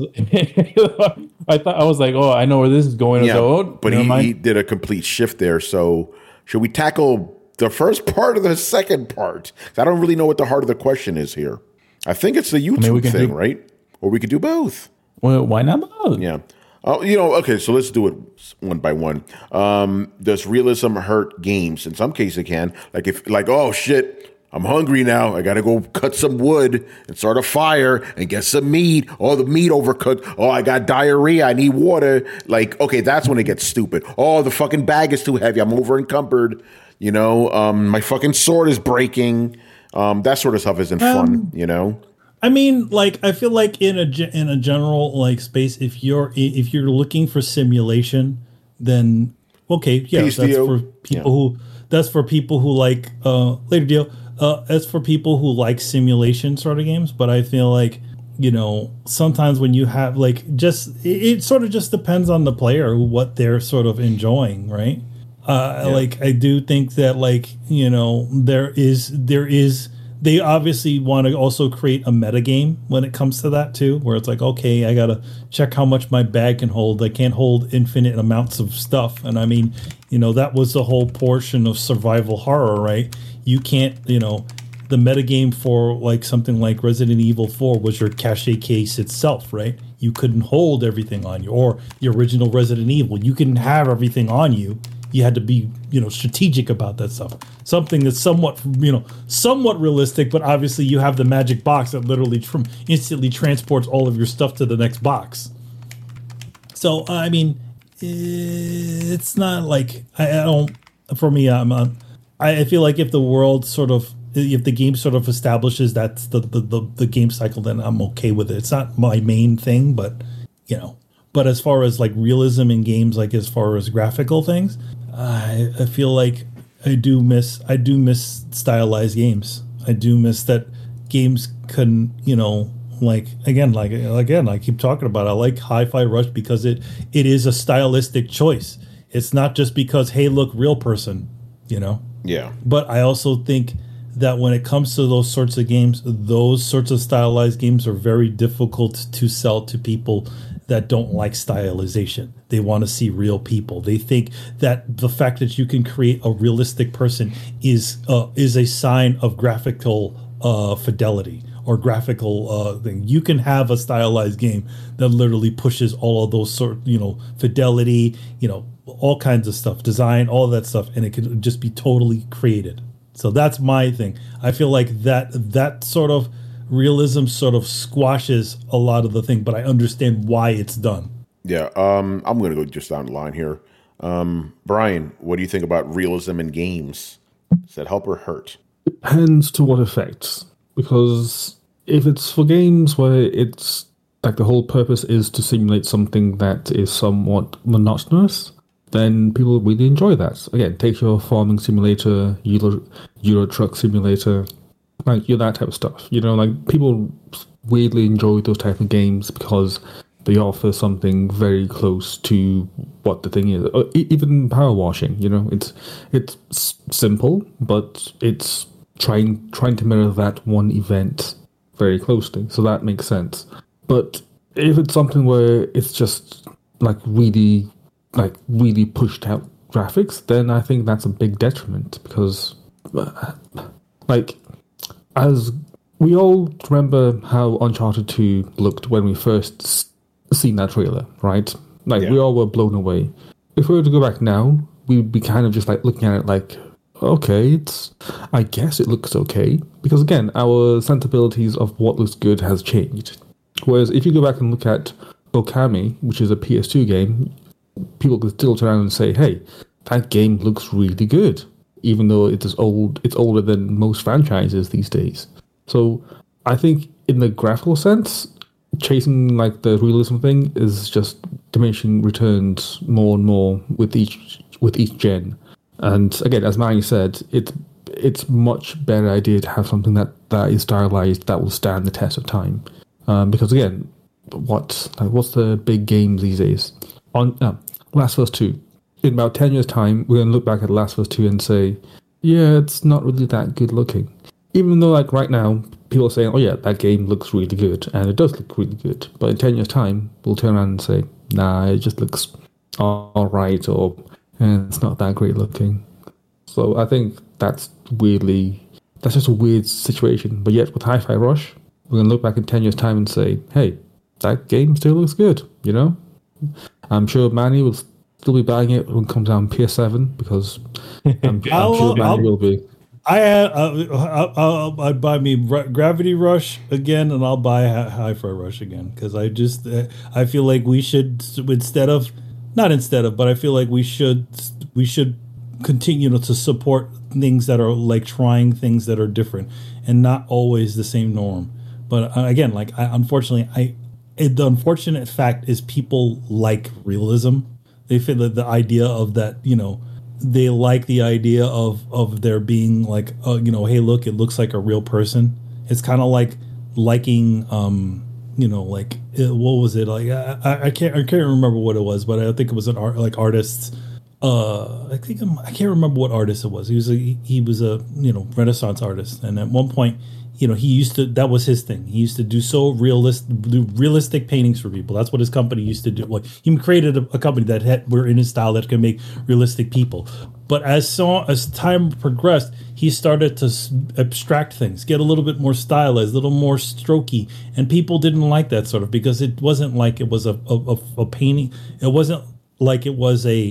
I thought I was like, oh, I know where this is going. Yeah, so, oh, but he, he did a complete shift there. So should we tackle the first part or the second part? I don't really know what the heart of the question is here. I think it's the YouTube I mean, thing, do, right? Or we could do both. Well, why not both? Yeah. Uh, you know, okay, so let's do it one by one. Um, does realism hurt games? In some cases, it can. Like, if, like, oh, shit, I'm hungry now. I got to go cut some wood and start a fire and get some meat. Oh, the meat overcooked. Oh, I got diarrhea. I need water. Like, okay, that's when it gets stupid. Oh, the fucking bag is too heavy. I'm over encumbered. You know, um, my fucking sword is breaking. Um, that sort of stuff isn't um, fun, you know? I mean, like, I feel like in a in a general like space, if you're if you're looking for simulation, then okay, yeah, Peace that's deal. for people yeah. who that's for people who like uh, later deal. Uh, that's for people who like simulation sort of games. But I feel like, you know, sometimes when you have like just it, it sort of just depends on the player what they're sort of enjoying, right? Uh, yeah. Like I do think that like you know there is there is. They obviously want to also create a meta game when it comes to that too, where it's like, okay, I gotta check how much my bag can hold. I can't hold infinite amounts of stuff, and I mean, you know, that was the whole portion of survival horror, right? You can't, you know, the meta game for like something like Resident Evil four was your cache case itself, right? You couldn't hold everything on you, or the original Resident Evil, you couldn't have everything on you. You had to be, you know, strategic about that stuff. something that's somewhat, you know, somewhat realistic, but obviously you have the magic box that literally tr- instantly transports all of your stuff to the next box. So I mean, it's not like I, I don't. For me, I'm. Uh, I feel like if the world sort of, if the game sort of establishes that's the, the, the, the game cycle, then I'm okay with it. It's not my main thing, but, you know. But as far as like realism in games, like as far as graphical things, I, I feel like I do miss, I do miss stylized games. I do miss that games can, you know, like, again, like, again, I keep talking about it. I like Hi-Fi Rush because it, it is a stylistic choice. It's not just because, hey, look, real person, you know? Yeah. But I also think that when it comes to those sorts of games, those sorts of stylized games are very difficult to sell to people that don't like stylization. They want to see real people. They think that the fact that you can create a realistic person is uh, is a sign of graphical uh, fidelity or graphical uh, thing. You can have a stylized game that literally pushes all of those sort, you know, fidelity, you know, all kinds of stuff, design, all of that stuff, and it could just be totally created. So that's my thing. I feel like that that sort of realism sort of squashes a lot of the thing, but I understand why it's done. Yeah, um, I'm going to go just down the line here. Um, Brian, what do you think about realism in games? Does that help or hurt? Depends to what effect. Because if it's for games where it's like the whole purpose is to simulate something that is somewhat monotonous, then people really enjoy that. Again, take your farming simulator, Euro, Euro Truck Simulator, like you know, that type of stuff. You know, like people weirdly enjoy those type of games because they offer something very close to what the thing is. Or even power washing, you know, it's it's simple, but it's trying trying to mirror that one event very closely. So that makes sense. But if it's something where it's just like really like really pushed out graphics, then I think that's a big detriment because uh, like as we all remember how Uncharted two looked when we first s- seen that trailer, right? Like Yeah. we all were blown away. If we were to go back now, we'd be kind of just like looking at it like, okay, it's I guess it looks okay. Because again, our sensibilities of what looks good has changed. Whereas if you go back and look at Okami, which is a P S two game, people could still turn around and say, hey, that game looks really good, even though it is old, it's older than most franchises these days. So I think in the graphical sense, chasing like the realism thing is just diminishing returns more and more with each with each gen. And again, as Manny said, it's it's much better idea to have something that, that is stylized that will stand the test of time. Um, because again, what like, what's the big games these days? On uh, Last of Us two. In about ten years' time, we're going to look back at Last of Us two and say, yeah, it's not really that good looking. Even though, like, right now, people are saying, oh yeah, that game looks really good, and it does look really good. But in ten years' time, we'll turn around and say, nah, it just looks alright, or eh, it's not that great looking. So I think that's weirdly, that's just a weird situation. But yet, with Hi-Fi Rush, we're going to look back in ten years' time and say, hey, that game still looks good, you know? I'm sure Manny will still be buying it when it comes out on P S seven, because I'm, I'm sure Manny I'll, will be. I had, uh, I'll, I'll, I'd buy me Ra- Gravity Rush again, and I'll buy Hi- Hi-Fi Rush again, because I just, uh, I feel like we should, instead of, not instead of, but I feel like we should, we should continue to support things that are like trying things that are different and not always the same norm. But uh, again, like I, unfortunately, I it, the unfortunate fact is people like realism. They feel that the idea of that, you know, they like the idea of of there being like, uh, you know, hey, look, it looks like a real person. It's kind of like liking, um, you know, like it, what was it like? I, I, I can't I can't remember what it was, but I think it was an art like artists. Uh, I think I'm, I can't remember what artist it was. He was a he was a you know Renaissance artist, and at one point, you know, he used to that was his thing. He used to do so realistic do realistic paintings for people. That's what his company used to do. Like he created a, a company that had were in his style that could make realistic people. But as so as time progressed, he started to s- abstract things, get a little bit more stylized, a little more strokey, and people didn't like that sort of because it wasn't like it was a a, a, a painting. It wasn't like it was a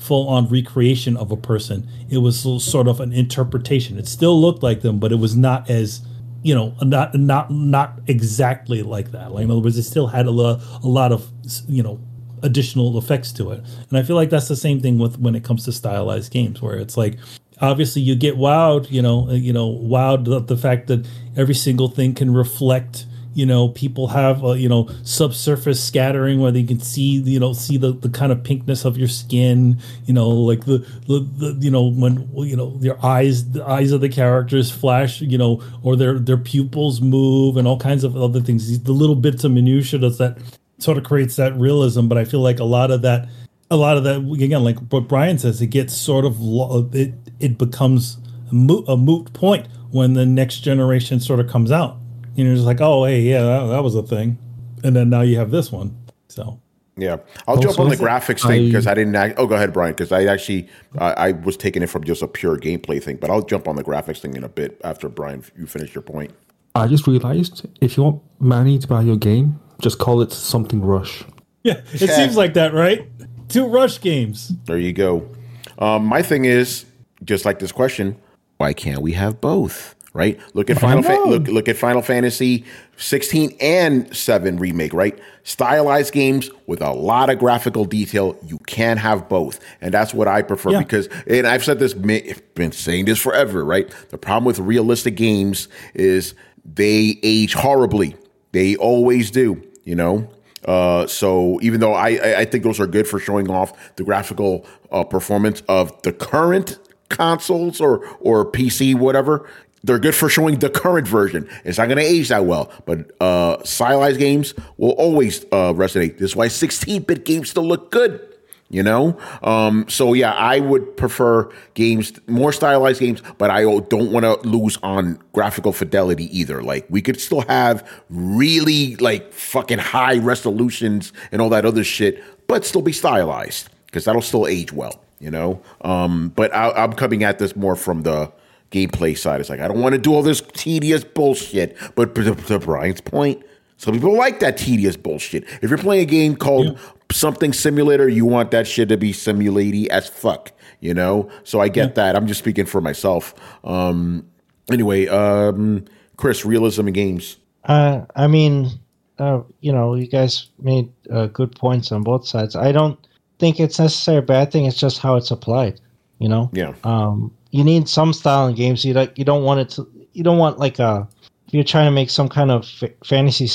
full on recreation of a person. It was sort of an interpretation. It still looked like them, but it was not as, you know, not not not exactly like that. Like in other words, it still had a lot a lot of, you know, additional effects to it. And I feel like that's the same thing with when it comes to stylized games, where it's like, obviously you get wowed, you know, you know, wowed the, the fact that every single thing can reflect, you know, people have, uh, you know, subsurface scattering where they can see, you know, see the, the kind of pinkness of your skin, you know, like the, the, the, you know, when, you know, your eyes, the eyes of the characters flash, you know, or their, their pupils move and all kinds of other things. The little bits of minutia does that sort of creates that realism. But I feel like a lot of that, a lot of that, again, like what Brian says, it gets sort of, lo- it, it becomes a moot, a moot point when the next generation sort of comes out. You know, it's like, oh, hey, yeah, that, that was a thing. And then now you have this one. So, yeah. I'll Also, jump on the graphics thing I- because I didn't act, oh, go ahead, Brian, because I actually, uh, I was taking it from just a pure gameplay thing, but I'll jump on the graphics thing in a bit after, Brian, you finish your point. I just realized if you want money to buy your game, just call it something Rush. yeah, it seems like that, right? Two Rush games. There you go. Um, my thing is, just like this question, why can't we have both? Right? Look at Final Fa- look look at Final Fantasy sixteen and seven remake, right? Stylized games with a lot of graphical detail. You can have both. And that's what I prefer Yeah. because, and I've said this, been saying this forever, right? The problem with realistic games is they age horribly. They always do, you know? Uh, so even though I, I think those are good for showing off the graphical uh, performance of the current consoles or, or P C, whatever, they're good for showing the current version. It's not going to age that well, but uh, stylized games will always uh, resonate. This is why sixteen-bit games still look good, you know? Um, so, yeah, I would prefer games, more stylized games, but I don't want to lose on graphical fidelity either. Like, we could still have really, like, fucking high resolutions and all that other shit, but still be stylized because that'll still age well, you know? Um, but I, I'm coming at this more from the gameplay side. It's like, I don't want to do all this tedious bullshit. But to, to Brian's point, some people like that tedious bullshit. If you're playing a game called yeah. something simulator, you want that shit to be simulaty as fuck, you know? So I get yeah. that. I'm just speaking for myself. Um, anyway, um, Chris, realism in games. Uh, I mean, uh, you know, you guys made uh, good points on both sides. I don't think it's necessarily a bad thing. It's just how it's applied, you know? Yeah. Um, you need some style in games. You don't, you don't want it to, you don't want like a, if you're trying to make some kind of f- fantasy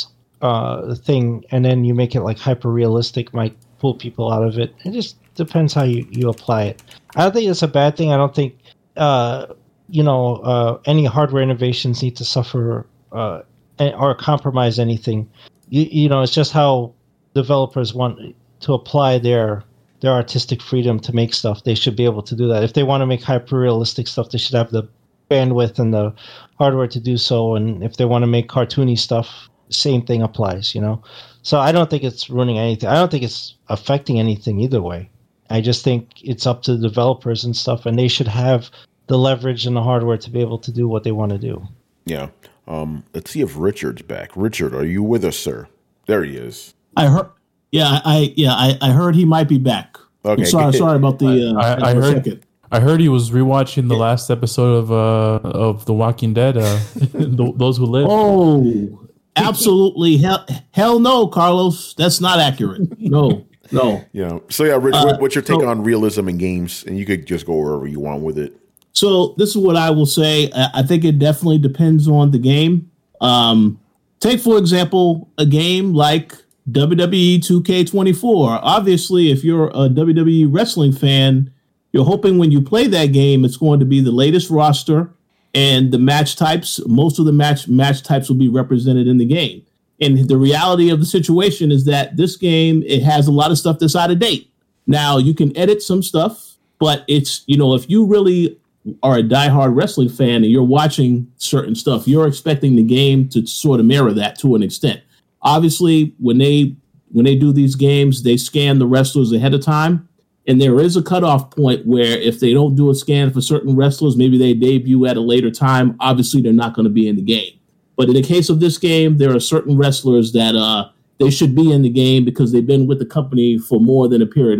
uh, thing and then you make it like hyper realistic, might pull people out of it. It just depends how you, you apply it. I don't think it's a bad thing. I don't think, uh, you know, uh, any hardware innovations need to suffer uh, or compromise anything. You, you know, it's just how developers want to apply their their artistic freedom to make stuff. They should be able to do that. If they want to make hyper realistic stuff, they should have the bandwidth and the hardware to do so. And if they want to make cartoony stuff, same thing applies, you know? So I don't think it's ruining anything. I don't think it's affecting anything either way. I just think it's up to the developers and stuff, and they should have the leverage and the hardware to be able to do what they want to do. Yeah. Um, let's see if Richard's back. Richard, are you with us, sir? There he is. I heard. Yeah, I yeah, I, I heard he might be back. Okay. I'm sorry, sorry about the. Uh, I, I heard. Second. I heard he was rewatching the last episode of uh of The Walking Dead. Uh, those who live. Oh, absolutely hell, hell no, Carlos. That's not accurate. No, no. Yeah. So yeah, Rich, uh, what's your take so, on realism in games? And you could just go wherever you want with it. So this is what I will say. I think it definitely depends on the game. Um, take for example a game like W W E two K twenty-four. Obviously, if you're a W W E wrestling fan, you're hoping when you play that game, it's going to be the latest roster and the match types. Most of the match match types will be represented in the game. And the reality of the situation is that this game, it has a lot of stuff that's out of date. Now, you can edit some stuff, but it's, you know, if you really are a diehard wrestling fan and you're watching certain stuff, you're expecting the game to sort of mirror that to an extent. Obviously, when they when they do these games, they scan the wrestlers ahead of time. And there is a cutoff point where if they don't do a scan for certain wrestlers, maybe they debut at a later time. Obviously, they're not going to be in the game. But in the case of this game, there are certain wrestlers that uh, they should be in the game because they've been with the company for more than a period of time.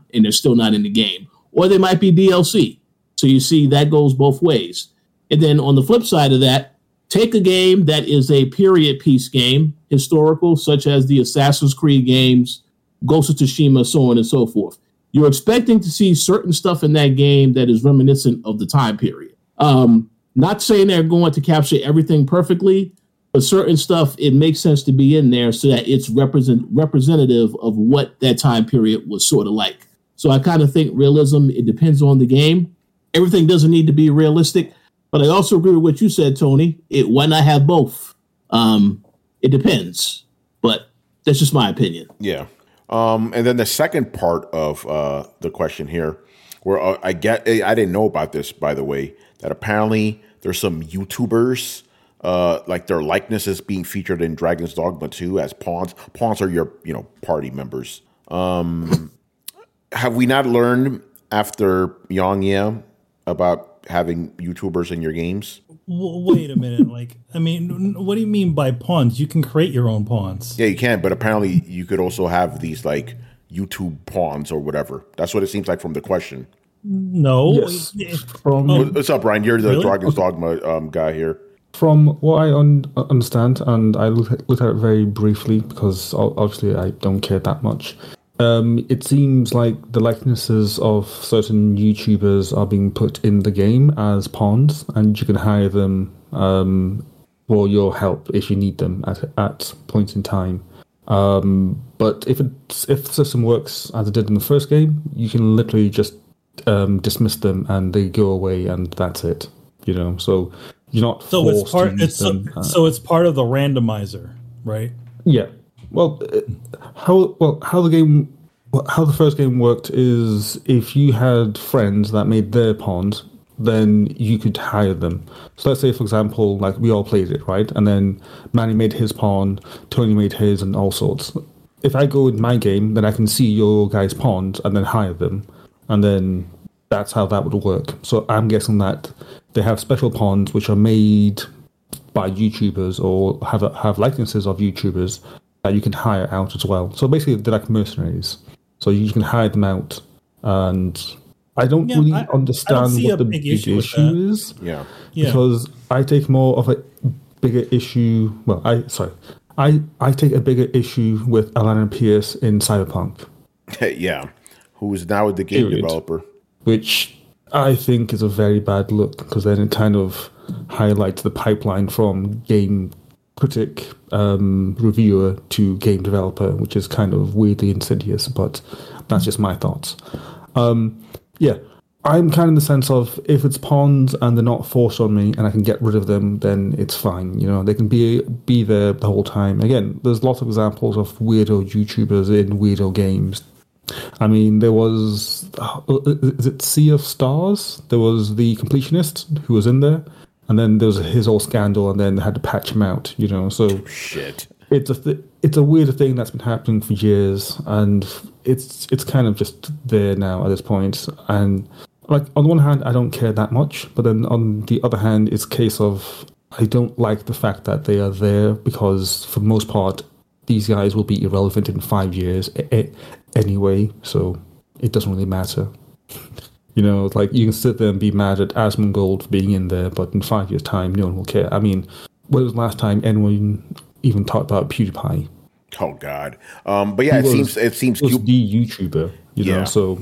and they're still not in the game. Or they might be D L C. So you see that goes both ways. And then on the flip side of that, take a game that is a period piece game, historical, such as the Assassin's Creed games, Ghost of Tsushima, so on and so forth. You're expecting to see certain stuff in that game that is reminiscent of the time period. Um, not saying they're going to capture everything perfectly, but certain stuff, it makes sense to be in there so that it's represent representative of what that time period was sort of like. So I kind of think realism, it depends on the game. Everything doesn't need to be realistic. But I also agree with what you said, Tony. It why not have both? Um, it depends, but that's just my opinion. Yeah. Um, and then the second part of uh, the question here, where uh, I get, I didn't know about this, by the way, that apparently there's some YouTubers, uh, like their likenesses being featured in Dragon's Dogma two as pawns. Pawns are your, you know, party members. Um, have we not learned after Yongye about having YouTubers in your games? W- wait a minute. Like, I mean, what do you mean by pawns? You can create your own pawns. Yeah, you can, but apparently you could also have these like YouTube pawns or whatever. That's what it seems like from the question. No. Yes. From Oh. What's up, Ryan? You're the Really? Dragon's Dogma um, guy here. From what I un- understand, and I looked looked at it very briefly because o- obviously I don't care that much. Um, it seems like the likenesses of certain YouTubers are being put in the game as pawns, and you can hire them um, for your help if you need them at at points in time. Um, but if it's, if the system works as it did in the first game, you can literally just um, dismiss them and they go away, and that's it. You know, so you're not So forced it's part. to use It's so, them. Uh, so it's part of the randomizer, right? Yeah. Well, uh, how well how the game how the first game worked is if you had friends that made their pawns, then you could hire them. So let's say, for example, like we all played it, right? And then Manny made his pawn, Tony made his, and all sorts. If I go in my game, then I can see your guys' pawns and then hire them, and then that's how that would work. So I'm guessing that they have special pawns which are made by YouTubers or have have likenesses of YouTubers that you can hire out as well. So basically, they're like mercenaries. So you can hire them out, and I don't Yeah, really I- I don't understand see what a the big big issue issue, with that. is. Yeah. Yeah. Because I take more of a bigger issue. Well, I sorry, I I take a bigger issue with Alana Pierce in Cyberpunk, Yeah. Who is now the game Period. developer. which I think is a very bad look because then it kind of highlights the pipeline from game critic, um, reviewer to game developer, which is kind of weirdly insidious, but that's just my thoughts. Um, yeah, I'm kind of in the sense of if it's pawns and they're not forced on me and I can get rid of them, then it's fine. You know, they can be be there the whole time. Again, there's lots of examples of weirdo YouTubers in weirdo games. I mean, there was, uh, is it Sea of Stars? There was the completionist who was in there, and then there was his whole scandal, and then they had to patch him out, you know, so Shit. it's a th- it's a weird thing that's been happening for years, and it's it's kind of just there now at this point. And like on the one hand, I don't care that much, but then on the other hand, it's a case of I don't like the fact that they are there because for the most part, these guys will be irrelevant in five years a- a- anyway, so it doesn't really matter. You know, like you can sit there and be mad at Asmongold for being in there, but in five years' time, no one will care. I mean, when was the last time anyone even talked about PewDiePie? Oh God. Um, but yeah, it He was- seems it seems He was Cub- the YouTuber, you Yeah. know, so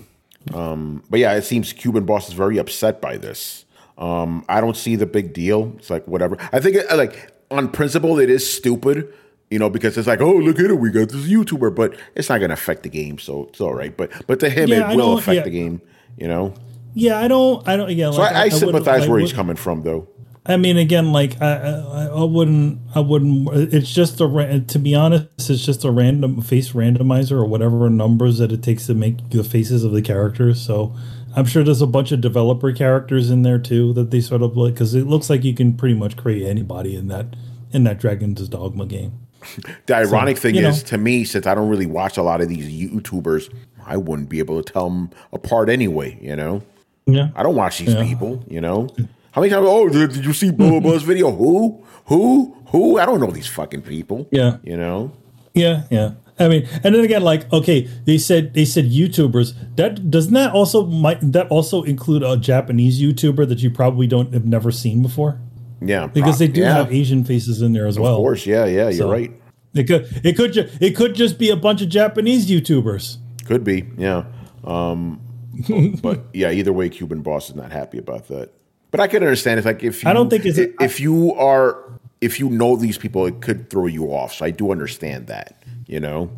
but yeah, it seems Cuban Boss is very upset by this. Um, I don't see the big deal. It's like whatever. I think it, like on principle, it is stupid. You know, because it's like, oh, look at it, we got this YouTuber, but it's not going to affect the game, so it's all right. But but to him, Yeah, I it will don't- affect yeah. the game. You know, Yeah, I don't. I don't. Yeah, so like, I, I, wouldn't- sympathize I where he's would- coming from, though. I mean, again, like I, I, I wouldn't, I wouldn't. It's just a, ra- to be honest, it's just a random face randomizer or whatever numbers that it takes to make the faces of the characters. So I'm sure there's a bunch of developer characters in there too that they sort of like because it looks like you can pretty much create anybody in that in that Dragon's Dogma game. The ironic thing you is, know. to me, since I don't really watch a lot of these YouTubers, I wouldn't be able to tell them apart anyway. You know, Yeah, I don't watch these Yeah. people. You know, how many times? Oh, did, did you see blah blah blah's video? Who? Who? Who? I don't know these fucking people. Yeah. You know. yeah, yeah. I mean, and then again, like, okay, they said they said YouTubers. That doesn't that also might that also include a Japanese YouTuber that you probably don't have never seen before? Yeah, because they do yeah. have Asian faces in there as Of well. Of course, yeah, yeah, you're So, right. It could it could ju- it could just be a bunch of Japanese YouTubers. Could be, yeah. Um, but yeah, either way, Cuban Boss is not happy about that. But I can understand. It's like if you, I don't think it's if, if you are if you know these people, it could throw you off. So I do understand that. You know.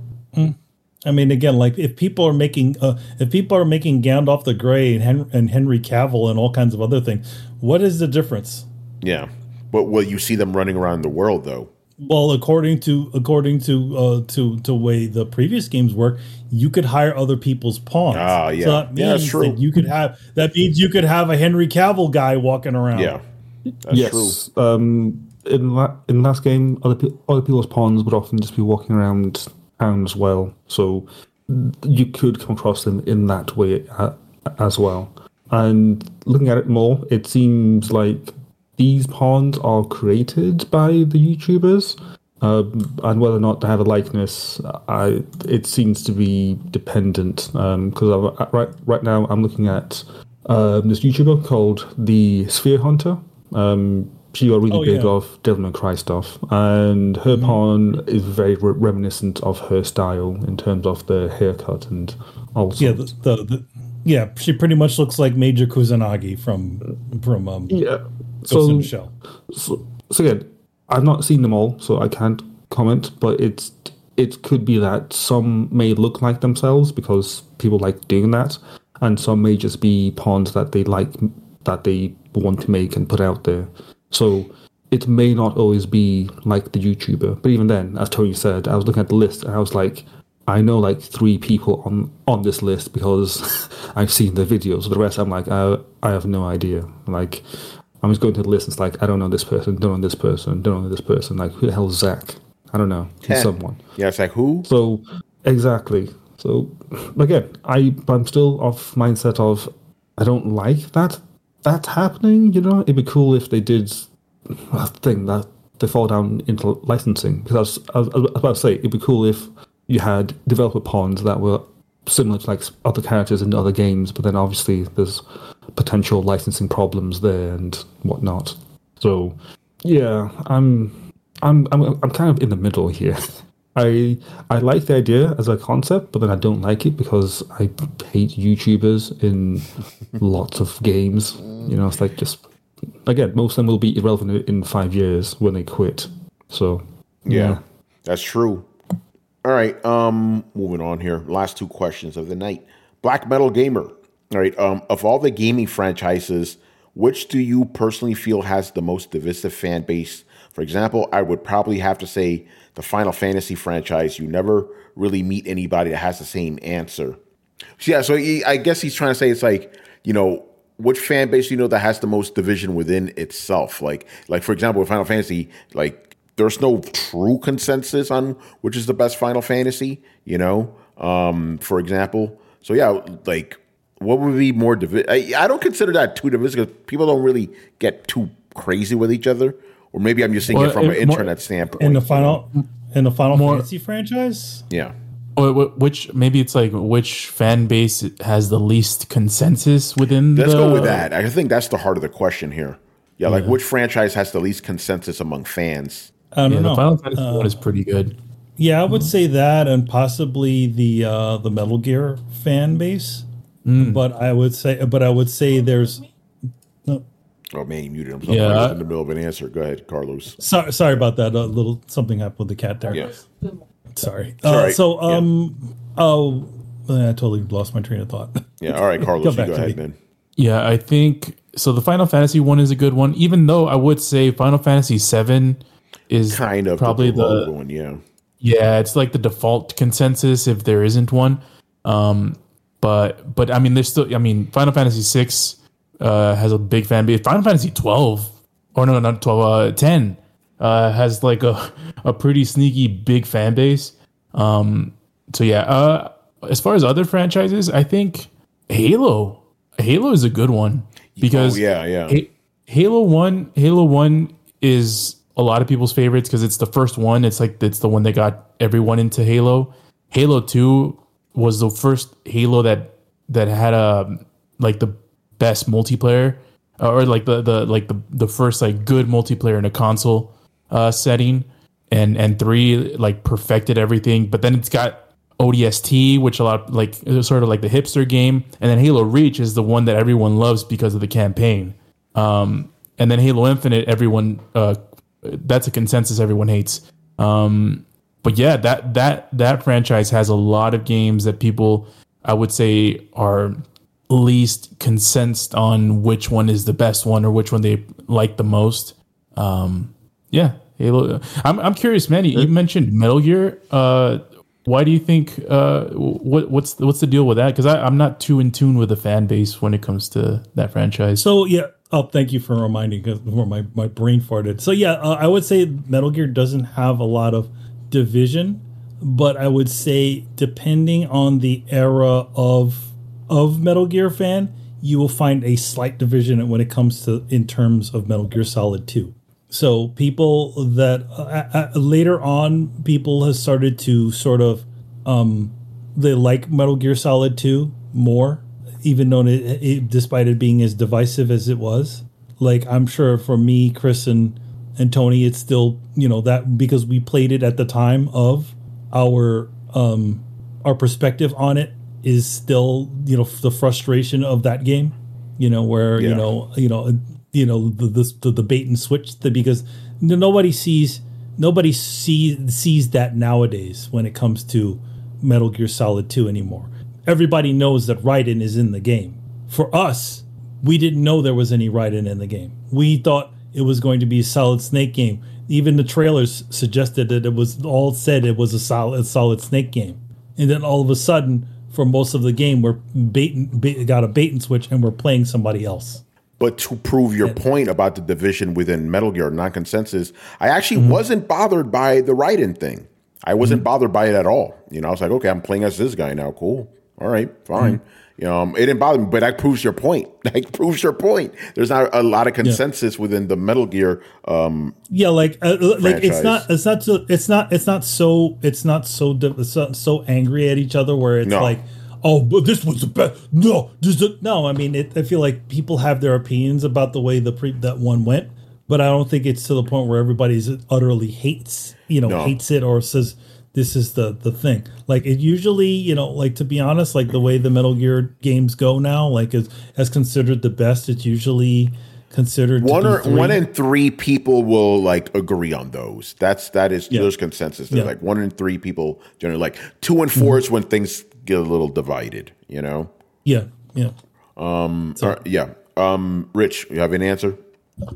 I mean, again, like if people are making uh, if people are making Gandalf the Grey and, Hen- and Henry Cavill and all kinds of other things, what is the difference? Yeah, but will you see them running around the world though? Well, according to according to uh, to to way the previous games work, you could hire other people's pawns. Ah, yeah. So that Yeah, that's means true. that you could have that means you could have a Henry Cavill guy walking around. Yeah, that's yes. true. Um, in la- in last game, other pe- other people's pawns would often just be walking around town as well, so you could come across them in that way uh, as well. And looking at it more, it seems like these pawns are created by the YouTubers, um, and whether or not they have a likeness, I it seems to be dependent. Because um, right right now I'm looking at um, this YouTuber called the Sphere Hunter. Um, she got really Oh, big yeah. off Devil May Cry stuff, and her Mm-hmm. pawn is very re- reminiscent of her style in terms of the haircut and also. Yeah, the, the, the yeah, she pretty much looks like Major Kusanagi from from um, yeah. Ghost in So, the Shell. so, so again, I've not seen them all, so I can't comment. But it's it could be that some may look like themselves because people like doing that, and some may just be pawns that they like that they want to make and put out there. So it may not always be like the YouTuber. But even then, as Tony said, I was looking at the list and I was like, I know like three people on, on this list because I've seen the videos. The rest, I'm like, I, I have no idea. Like, I'm just going to the list. It's like, I don't know this person, don't know this person, don't know this person. Like, who the hell is Zach? I don't know. He's Yeah. someone. Yeah, it's like who? So, exactly. So, again, I, I'm still off mindset of, I don't like that that's happening, you know? It'd be cool if they did a thing that they fall down into licensing. Because I was, I was about to say, it'd be cool if you had developer pawns that were similar to like other characters in other games, but then obviously there's potential licensing problems there and whatnot. So, yeah, I'm, I'm, I'm, I'm kind of in the middle here. I I like the idea as a concept, but then I don't like it because I hate YouTubers in lots of games. You know, it's like just again, most of them will be irrelevant in five years when they quit. So Yeah, yeah. that's true. All right, um, moving on here. Last two questions of the night. Black Metal Gamer. All right, um, of all the gaming franchises, which do you personally feel has the most divisive fan base? For example, I would probably have to say the Final Fantasy franchise. You never really meet anybody that has the same answer. So, yeah, so he, I guess he's trying to say it's like, you know, which fan base you know that has the most division within itself. Like, like for example, with Final Fantasy, like there's no true consensus on which is the best Final Fantasy, you know, um, for example. So, yeah, like what would be more divi- I, I don't consider that too divisive because people don't really get too crazy with each other. Or maybe I'm just thinking Well, from an it- more- internet standpoint. In the final in the Final More- Fantasy franchise? Yeah. Or wh- which maybe it's like which fan base has the least consensus within Let's the, go with that. I think that's the heart of the question here. Yeah, like which franchise has the least consensus among fans? I don't Yeah, know. the Final Fantasy Uh, one is pretty good. Yeah, I would say that, and possibly the uh, the Metal Gear fan base. But I would say, but I would say there's. No, Oh man, you muted him. So Yeah. I was in the middle of an answer. Go ahead, Carlos. sorry, sorry about that. A little something happened with the cat there. Yeah. Sorry. all Uh, right. So, um, oh, I totally lost my train of thought. Yeah. All right, Carlos, Go you back go to ahead, me. man. Yeah, I think so. The Final Fantasy one is a good one, even though I would say Final Fantasy seven is Kind of probably the, the the one. Yeah. yeah, it's like the default consensus if there isn't one. Um, but but I mean, there's still. I mean, Final Fantasy six uh, has a big fan base. Final Fantasy twelve, or no, not twelve, uh, ten uh, has like a a pretty sneaky big fan base. Um, so yeah, uh, as far as other franchises, I think Halo. Halo is a good one because Oh, yeah, yeah. Ha- Halo one, Halo one is a lot of people's favorites because it's the first one. It's like it's the one that got everyone into Halo. Halo two was the first Halo that that had a like the best multiplayer, or like the, the like the, the first like good multiplayer in a console uh, setting, and and three like perfected everything. But then it's got O D S T, which a lot like sort of like the hipster game, and then Halo Reach is the one that everyone loves because of the campaign. Um, and then Halo Infinite, everyone uh, that's a consensus everyone hates. Um, but yeah, that that that franchise has a lot of games that people, I would say, are least consensed on which one is the best one or which one they like the most. Um, yeah, Halo. I'm I'm curious, Manny. You mentioned Metal Gear. Uh, why do you think? Uh, what what's what's the deal with that? Because I'm not too in tune with the fan base when it comes to that franchise. So yeah. Oh, thank you for reminding, because before my, my brain farted. So yeah, uh, I would say Metal Gear doesn't have a lot of division, but I would say depending on the era of of Metal Gear fan, you will find a slight division when it comes to in terms of Metal Gear Solid two. So people that uh, uh, later on, people have started to sort of um, they like Metal Gear Solid two more. Even though it, it, despite it being as divisive as it was, like I'm sure for me, Chris and, and Tony, it's still, you know, that because we played it at the time of our, um, our perspective on it is still, you know, the frustration of that game, you know, where, yeah. you know, you know, you know, the, the, the bait and switch the, because nobody sees, nobody sees, sees that nowadays when it comes to Metal Gear Solid two anymore. Everybody knows that Raiden is in the game. For us, we didn't know there was any Raiden in the game. We thought it was going to be a Solid Snake game. Even the trailers suggested that it was all said it was a solid, a solid Snake game. And then all of a sudden, for most of the game, we're bait, bait, got a bait and switch and we're playing somebody else. But to prove your yeah. point about the division within Metal Gear, non-consensus, I actually mm-hmm. wasn't bothered by the Raiden thing. I wasn't mm-hmm. bothered by it at all. You know, I was like, okay, I'm playing as this guy now. Cool. All right, fine. Mm-hmm. You know, um, it didn't bother me, but that proves your point. That proves your point. There's not a lot of consensus yeah. within the Metal Gear. Um, yeah, like, uh, like it's not, it's not, so, it's not, it's not so, it's not so, it's not so angry at each other where it's no. like, oh, but this was the best. No, this is, no. I mean, it, I feel like people have their opinions about the way the pre that one went, but I don't think it's to the point where everybody's utterly hates, you know, no. hates it or says. This is the, the thing. Like it usually, you know, like to be honest, like the way the Metal Gear games go now, like as as considered the best, it's usually considered one to or three. one in three people will like agree on those. That's that is yeah. there's consensus. There's yeah. like one in three people generally like two and four mm-hmm. is when things get a little divided. You know. Yeah. Yeah. Um. So. Right, yeah. Um. Rich, you have an answer? Uh,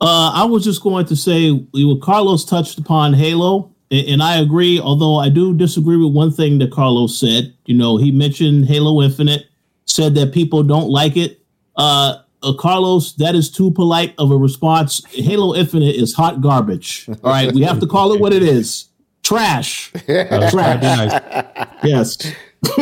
I was just going to say, what Carlos touched upon Halo. And I agree, although I do disagree with one thing that Carlos said. You know, he mentioned Halo Infinite, said that people don't like it. Uh, uh, Carlos, that is too polite of a response. Halo Infinite is hot garbage. All right, we have to call it what it is. Trash. Uh, trash. Yes.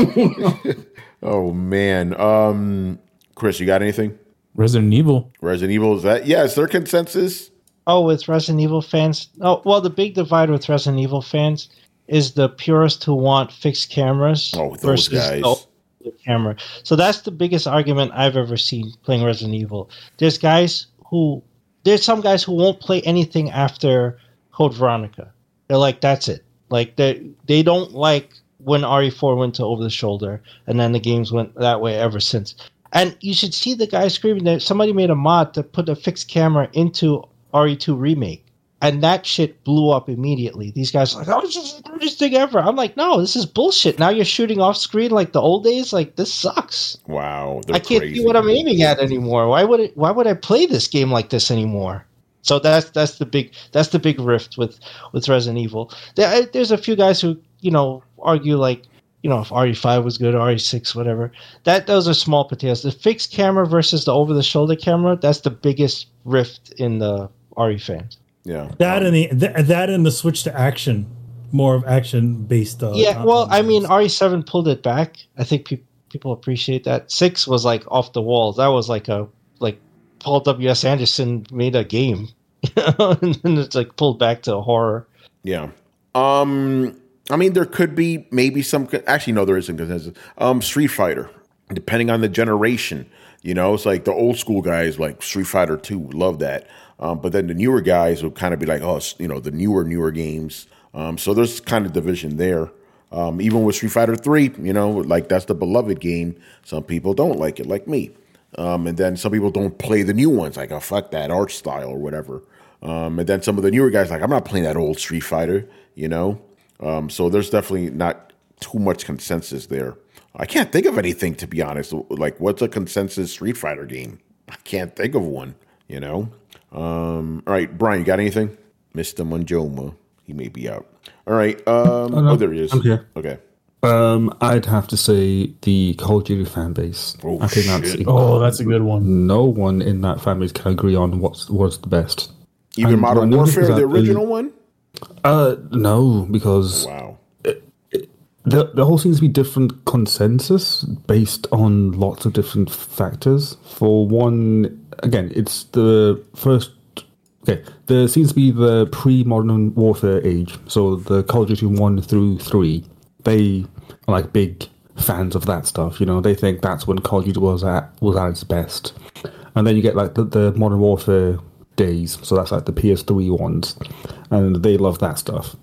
Oh, man. Um, Chris, you got anything? Resident Evil. Resident Evil, is that? Yeah, is there consensus? Oh, with Resident Evil fans? Oh, well, the big divide with Resident Evil fans is the purists who want fixed cameras oh, those versus guys. the camera. So that's the biggest argument I've ever seen playing Resident Evil. There's guys who, there's some guys who won't play anything after Code Veronica. They're like, that's it. Like they they don't like when R E four went to Over the Shoulder, and then the games went that way ever since. And you should see the guy screaming that somebody made a mod to put a fixed camera into R E two remake, and that shit blew up immediately. These guys are like, oh, this is the greatest thing ever. I'm like, no, this is bullshit. Now you're shooting off screen like the old days. Like, this sucks. Wow, I can't crazy. see what I'm aiming at anymore. Why would it, why would I play this game like this anymore? So that's that's the big that's the big rift with with Resident Evil. There, there's a few guys who you know argue like, you know, if R E five was good, R E six, whatever. That those are small potatoes. The fixed camera versus the over the shoulder camera, that's the biggest rift in the R E fans. Yeah, that and the th- that and the switch to action, more of action based. Uh, yeah, well, I mean, R E seven pulled it back. I think pe- people appreciate that. Six was like off the walls. That was like a like Paul W S Anderson made a game, and then it's like pulled back to horror. Yeah. Um. I mean, there could be maybe some. Actually, no, there isn't consensus. Um, Street Fighter, depending on the generation, you know, it's like the old school guys like Street Fighter two, love that. Um, but then the newer guys will kind of be like, oh, you know, the newer newer games. Um, so there's kind of division there. Um, even with Street Fighter three, you know, like that's the beloved game. Some people don't like it, like me. Um, and then some people don't play the new ones, like, oh, fuck that art style or whatever. Um, and then some of the newer guys, like, I'm not playing that old Street Fighter, you know. Um, so there's definitely not too much consensus there. I can't think of anything, to be honest. Like, what's a consensus Street Fighter game? I can't think of one, you know. Um, all right, Brian, you got anything? Mister Manjoma, he may be out. All right. Um, oh, no, oh, there he is. I'm here. Okay. Um, I'd have to say the Call of Duty fan base. Oh, I think shit. that's oh, that's a good one. No one in that fan base can agree on what's what's the best. Even and Modern Warfare, the original the, one? Uh, no, because wow, it, it, the the whole seems to be different consensus based on lots of different factors. For one, again, it's the first. Okay, there seems to be the pre-Modern Warfare age, so the Call of Duty one through three. They are like big fans of that stuff, you know. They think that's when Call of Duty was at was at its best, and then you get like the, the Modern Warfare days, so that's like the P S three ones, and they love that stuff.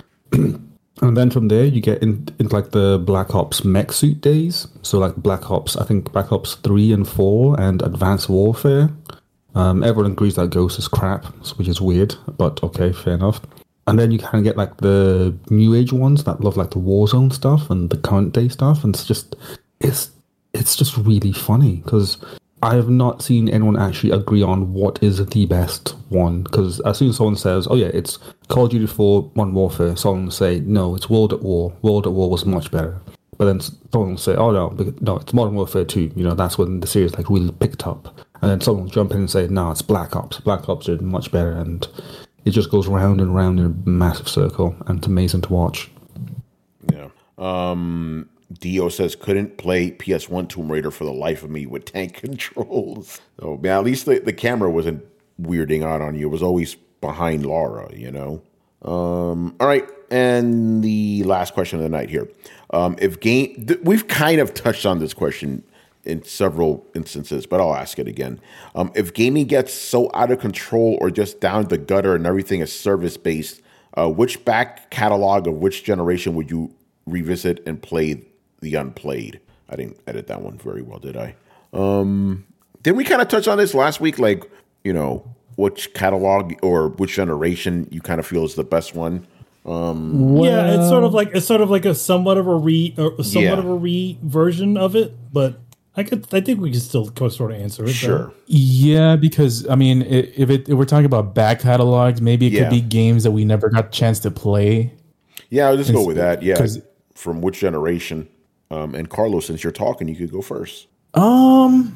And then from there you get in, into like the Black Ops mech suit days, so like Black Ops, I think Black Ops three and four, and Advanced Warfare. Um, everyone agrees that Ghost is crap, which is weird, but okay, fair enough. And then you kind of get like the new age ones that love like the Warzone stuff and the current day stuff, and it's just it's it's just really funny because I have not seen anyone actually agree on what is the best one. Because as soon as someone says, "Oh yeah, it's Call of Duty four Modern Warfare," someone will say, "No, it's World at War. World at War was much better." But then someone will say, "Oh no, no, it's Modern Warfare two." You know, that's when the series like really picked up. And then someone will jump in and say, "No, it's Black Ops. Black Ops are much better." And it just goes round and round in a massive circle, and it's amazing to watch. Yeah. Um, Dio says, couldn't play P S one Tomb Raider for the life of me with tank controls. Oh, man, at least the, the camera wasn't weirding out on you. It was always behind Laura, you know? Um, all right. And the last question of the night here. Um, if game, th- we've kind of touched on this question in several instances, but I'll ask it again. Um, if gaming gets so out of control or just down the gutter and everything is service-based, uh, which back catalog of which generation would you revisit and play the unplayed? I didn't edit that one very well, did I? Um, didn't we kind of touch on this last week? Like, you know, which catalog or which generation you kind of feel is the best one? Um, well, yeah, it's sort of like it's sort of like a somewhat of a re, or somewhat yeah. of a re version of it, but I could, I think we can still sort of answer it. Sure. Though. Yeah, because I mean, if it if we're talking about back catalogs, maybe it Yeah. could be games that we never got a chance to play. Yeah, I'll just go with that. Yeah, 'cause- from which generation? Um, and Carlos, since you're talking, you could go first. Um,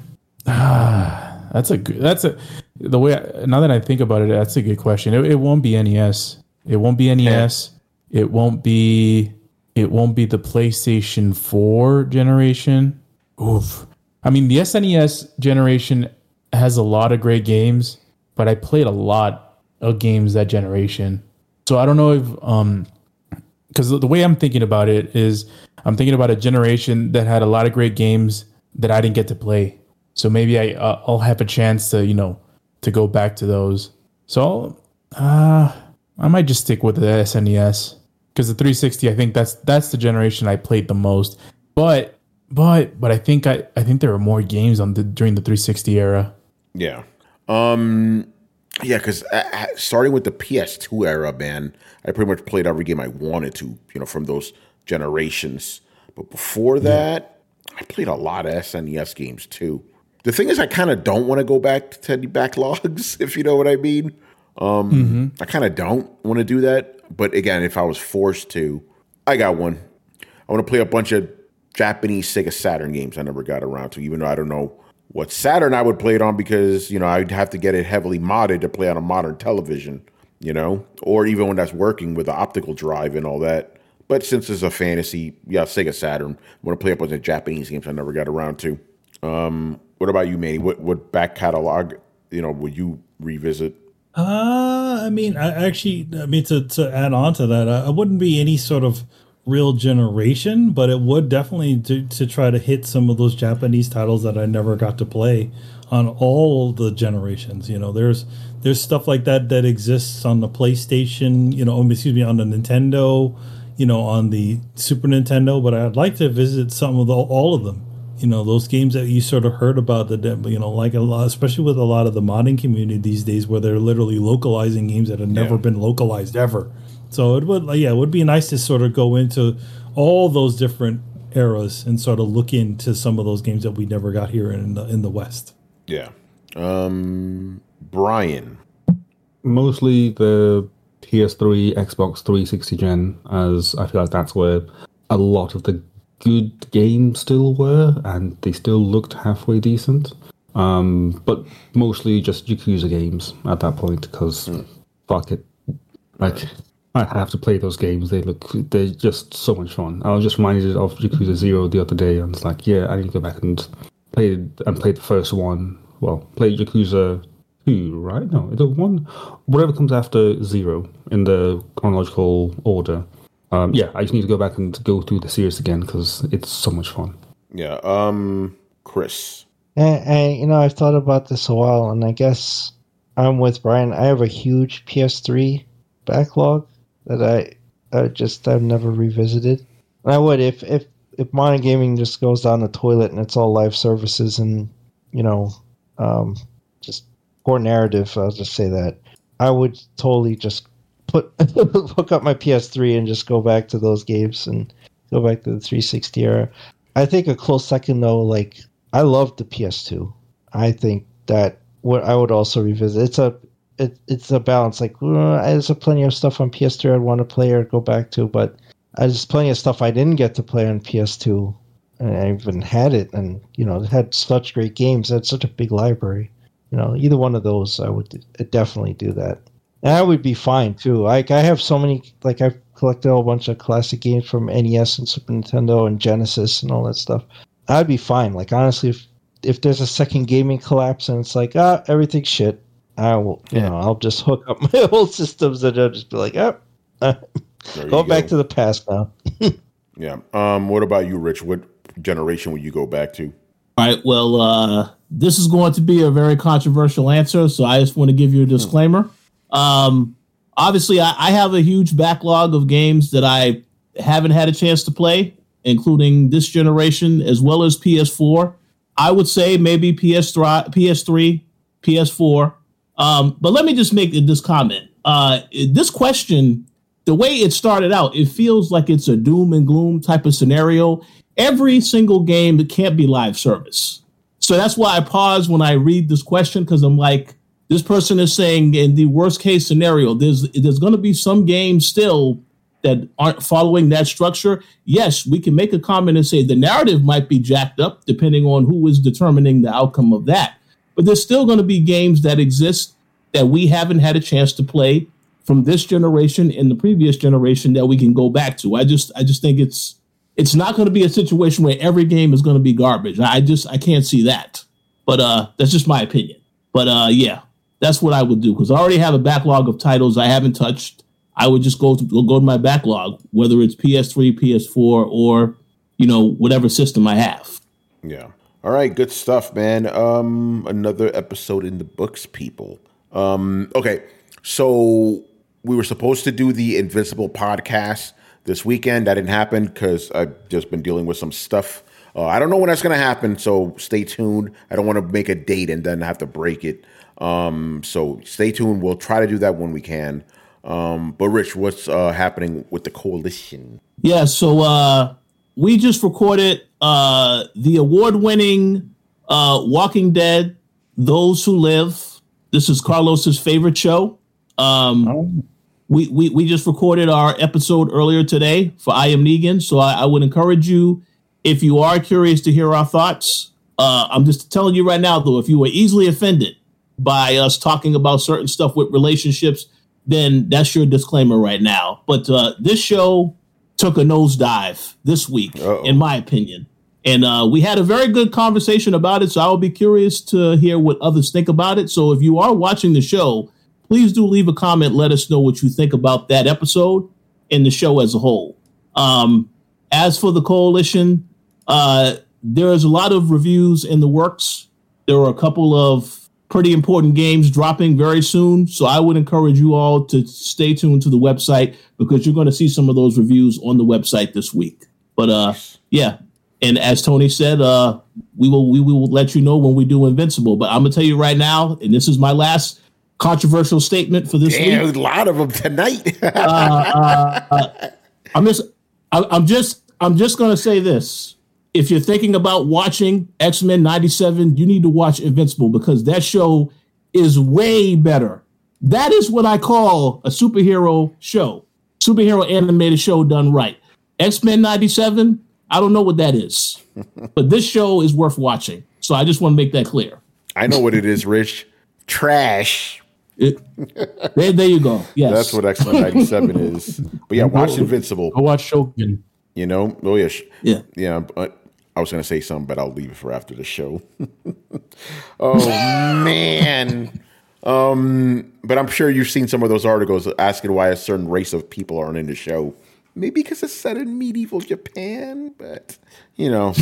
ah, that's a good. That's a the way. I, now that I think about it, that's a good question. It, it won't be N E S. It won't be N E S. It won't be. It won't be the PlayStation four generation. Oof. I mean, the S N E S generation has a lot of great games, but I played a lot of games that generation. So I don't know if um, because the way I'm thinking about it is, I'm thinking about a generation that had a lot of great games that I didn't get to play. So maybe I uh, I'll have a chance to you know to go back to those. So uh, I might just stick with the S N E S because the three sixty, I think that's that's the generation I played the most. But but but I think I, I think there were more games on the during the three sixty era. Yeah. Um. Yeah, because starting with the P S two era, man, I pretty much played every game I wanted to, you know, from those generations. But before that, yeah. I played a lot of S N E S games too. The thing is, I kind of don't want to go back to any backlogs, if you know what I mean. Um, mm-hmm. I kind of don't want to do that. But again, if I was forced to, I got one. I want to play a bunch of Japanese Sega Saturn games I never got around to, even though I don't know what Saturn I would play it on because, you know, I'd have to get it heavily modded to play on a modern television, you know, or even when that's working with the optical drive and all that. But since it's a fantasy, yeah, Sega Saturn, I want to play a bunch of Japanese games I never got around to. Um, what about you, Manny? What, what back catalog, you know, would you revisit? Uh, I mean, I actually, I mean, to, to add on to that, I, I wouldn't be any sort of real generation, but it would definitely to, to try to hit some of those Japanese titles that I never got to play on all the generations. You know, there's there's stuff like that that exists on the PlayStation, you know, um, excuse me, on the Nintendo, you know, on the Super Nintendo, but I'd like to visit some of the, all of them. You know, those games that you sort of heard about, that, you know, like a lot, especially with a lot of the modding community these days, where they're literally localizing games that have never yeah. been localized ever. So it would, yeah, it would be nice to sort of go into all those different eras and sort of look into some of those games that we never got here in the in the West. Yeah, um, Brian. Mostly the P S three, Xbox three sixty gen, as I feel like that's where a lot of the good games still were, and they still looked halfway decent. Um, but mostly just Yakuza games at that point, because mm. fuck it, like. I have to play those games. They look, they're just so much fun. I was just reminded of Yakuza Zero the other day, and it's like, yeah, I need to go back and play and play the first one. Well, play Yakuza two, right? No, the one, whatever comes after Zero in the chronological order. Um, yeah, I just need to go back and go through the series again because it's so much fun. Yeah, um, Chris. And, and you know, I've thought about this a while, and I guess I'm with Brian. I have a huge P S three backlog that I, I just I've never revisited. And I would if if if modern gaming just goes down the toilet and it's all live services and you know um, just core narrative. I'll just say that I would totally just put hook up my P S three and just go back to those games and go back to the three sixty era. I think a close second though, like I love the P S two. I think that what I would also revisit. It's a It, it's a balance. Like, uh, there's a plenty of stuff on P S three I'd want to play or go back to, but there's plenty of stuff I didn't get to play on P S two, and I even had it, and you know, it had such great games. It had such a big library. You know, either one of those, I would definitely do that, and I would be fine too. Like, I have so many. Like, I've collected a whole bunch of classic games from N E S and Super Nintendo and Genesis and all that stuff. I'd be fine. Like, honestly, if if there's a second gaming collapse and it's like, ah, everything's shit. I will, you yeah. know, I'll just hook up my old systems and I'll just be like, oh, uh, go back to the past now. Yeah. Um. What about you, Rich? What generation would you go back to? All right. Well, uh, this is going to be a very controversial answer, so I just want to give you a disclaimer. Um, obviously, I, I have a huge backlog of games that I haven't had a chance to play, including this generation as well as P S four. I would say maybe P S three, P S three, P S four. Um, but let me just make this comment. Uh, this question, the way it started out, it feels like it's a doom and gloom type of scenario. Every single game that can't be live service. So that's why I pause when I read this question, because I'm like, this person is saying in the worst case scenario, there's there's going to be some games still that aren't following that structure. Yes, we can make a comment and say the narrative might be jacked up depending on who is determining the outcome of that. But there's still going to be games that exist that we haven't had a chance to play from this generation and the previous generation that we can go back to. I just I just think it's it's not going to be a situation where every game is going to be garbage. I just I can't see that. But uh, that's just my opinion. But uh, yeah, that's what I would do, because I already have a backlog of titles I haven't touched. I would just go to go to my backlog, whether it's P S three, P S four, or you know whatever system I have. Yeah. All right, good stuff, man. Um, another episode in the books, people. Um, okay, so we were supposed to do the Invincible podcast this weekend. That didn't happen because I've just been dealing with some stuff. Uh, I don't know when that's going to happen, so stay tuned. I don't want to make a date and then have to break it. Um, so stay tuned. We'll try to do that when we can. Um, but Rich, what's uh, happening with the coalition? Yeah, so uh, we just recorded uh, the award-winning uh, Walking Dead, Those Who Live. This is Carlos's favorite show. Um, oh. we, we we just recorded our episode earlier today for I Am Negan, so I, I would encourage you, if you are curious to hear our thoughts. Uh, I'm just telling you right now, though, if you were easily offended by us talking about certain stuff with relationships, then that's your disclaimer right now. But uh, this show took a nosedive this week, Uh-oh. in my opinion. And uh, we had a very good conversation about it, so I'll be curious to hear what others think about it. So if you are watching the show, please do leave a comment. Let us know what you think about that episode and the show as a whole. Um, as for the coalition, uh, there is a lot of reviews in the works. There are a couple of pretty important games dropping very soon. So I would encourage you all to stay tuned to the website because you're going to see some of those reviews on the website this week. But uh, yeah. And as Tony said, uh, we will we will let you know when we do Invincible. But I'm going to tell you right now, and this is my last controversial statement for this Damn, week. a lot of them tonight. uh, uh, uh, I'm just I, I'm just I'm just going to say this. If you're thinking about watching X-Men ninety-seven, you need to watch Invincible because that show is way better. That is what I call a superhero show, superhero animated show done right. X-Men ninety-seven, I don't know what that is, but this show is worth watching. So I just want to make that clear. I know what it is, Rich. Trash. It, there, there you go. Yes. That's what X-Men ninety-seven is. But yeah, watch Invincible. Go watch Shogun. You know? Oh, yeah. Yeah. Yeah. But I was going to say something, but I'll leave it for after the show. Oh, man. Um, but I'm sure you've seen some of those articles asking why a certain race of people aren't in the show. Maybe because it's set in medieval Japan, but, you know.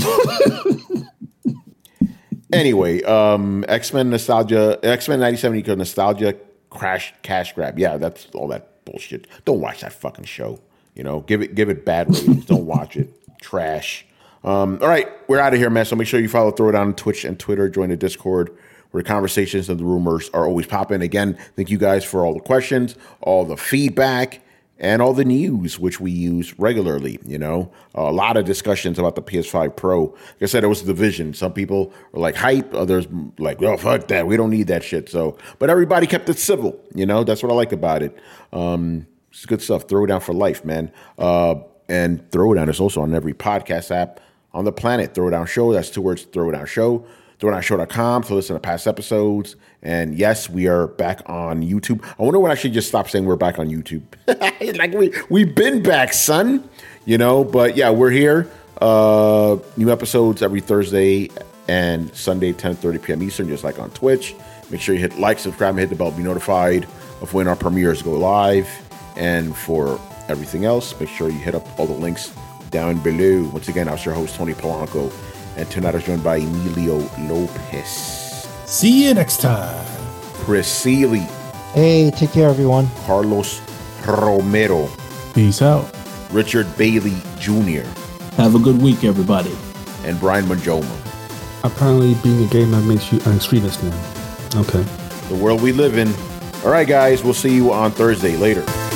Anyway, um, X-Men nostalgia, X-Men ninety-seven equals nostalgia, crash, cash grab. Yeah, that's all that bullshit. Don't watch that fucking show. You know, give it give it bad ratings. Don't watch it. Trash. Um, all right, we're out of here, man. So make sure you follow Throw It On Twitch and Twitter. Join the Discord where the conversations and the rumors are always popping. Again, thank you guys for all the questions, all the feedback, and all the news, which we use regularly. You know, a lot of discussions about the P S five Pro. Like I said, it was a division. Some people are like hype, others like, oh, fuck that. We don't need that shit. So, but everybody kept it civil. You know, that's what I like about it. Um, it's good stuff. Throw It Down for life, man. Uh, and Throw It Down is also on every podcast app on the planet. Throw It Down Show. That's two words. Throw It Down Show. throw it down show dot com to listen to past episodes. And yes, we are back on YouTube. I wonder when I should just stop saying we're back on YouTube. Like we we've been back, son. You know, but yeah, we're here. Uh, new episodes every Thursday and Sunday, ten thirty p.m. Eastern, just like on Twitch. Make sure you hit like, subscribe, and hit the bell to be notified of when our premieres go live. And for everything else, make sure you hit up all the links down below. Once again, I was your host, Tony Polanco, and tonight I was joined by Emilio Lopez. See you next time. Chris Seeley. Hey, take care, everyone. Carlos Romero. Peace out. Richard Bailey Junior Have a good week, everybody. And Brian Manjoma. Apparently, being a gamer makes you an extremist now. Okay. The world we live in. All right, guys, we'll see you on Thursday. Later.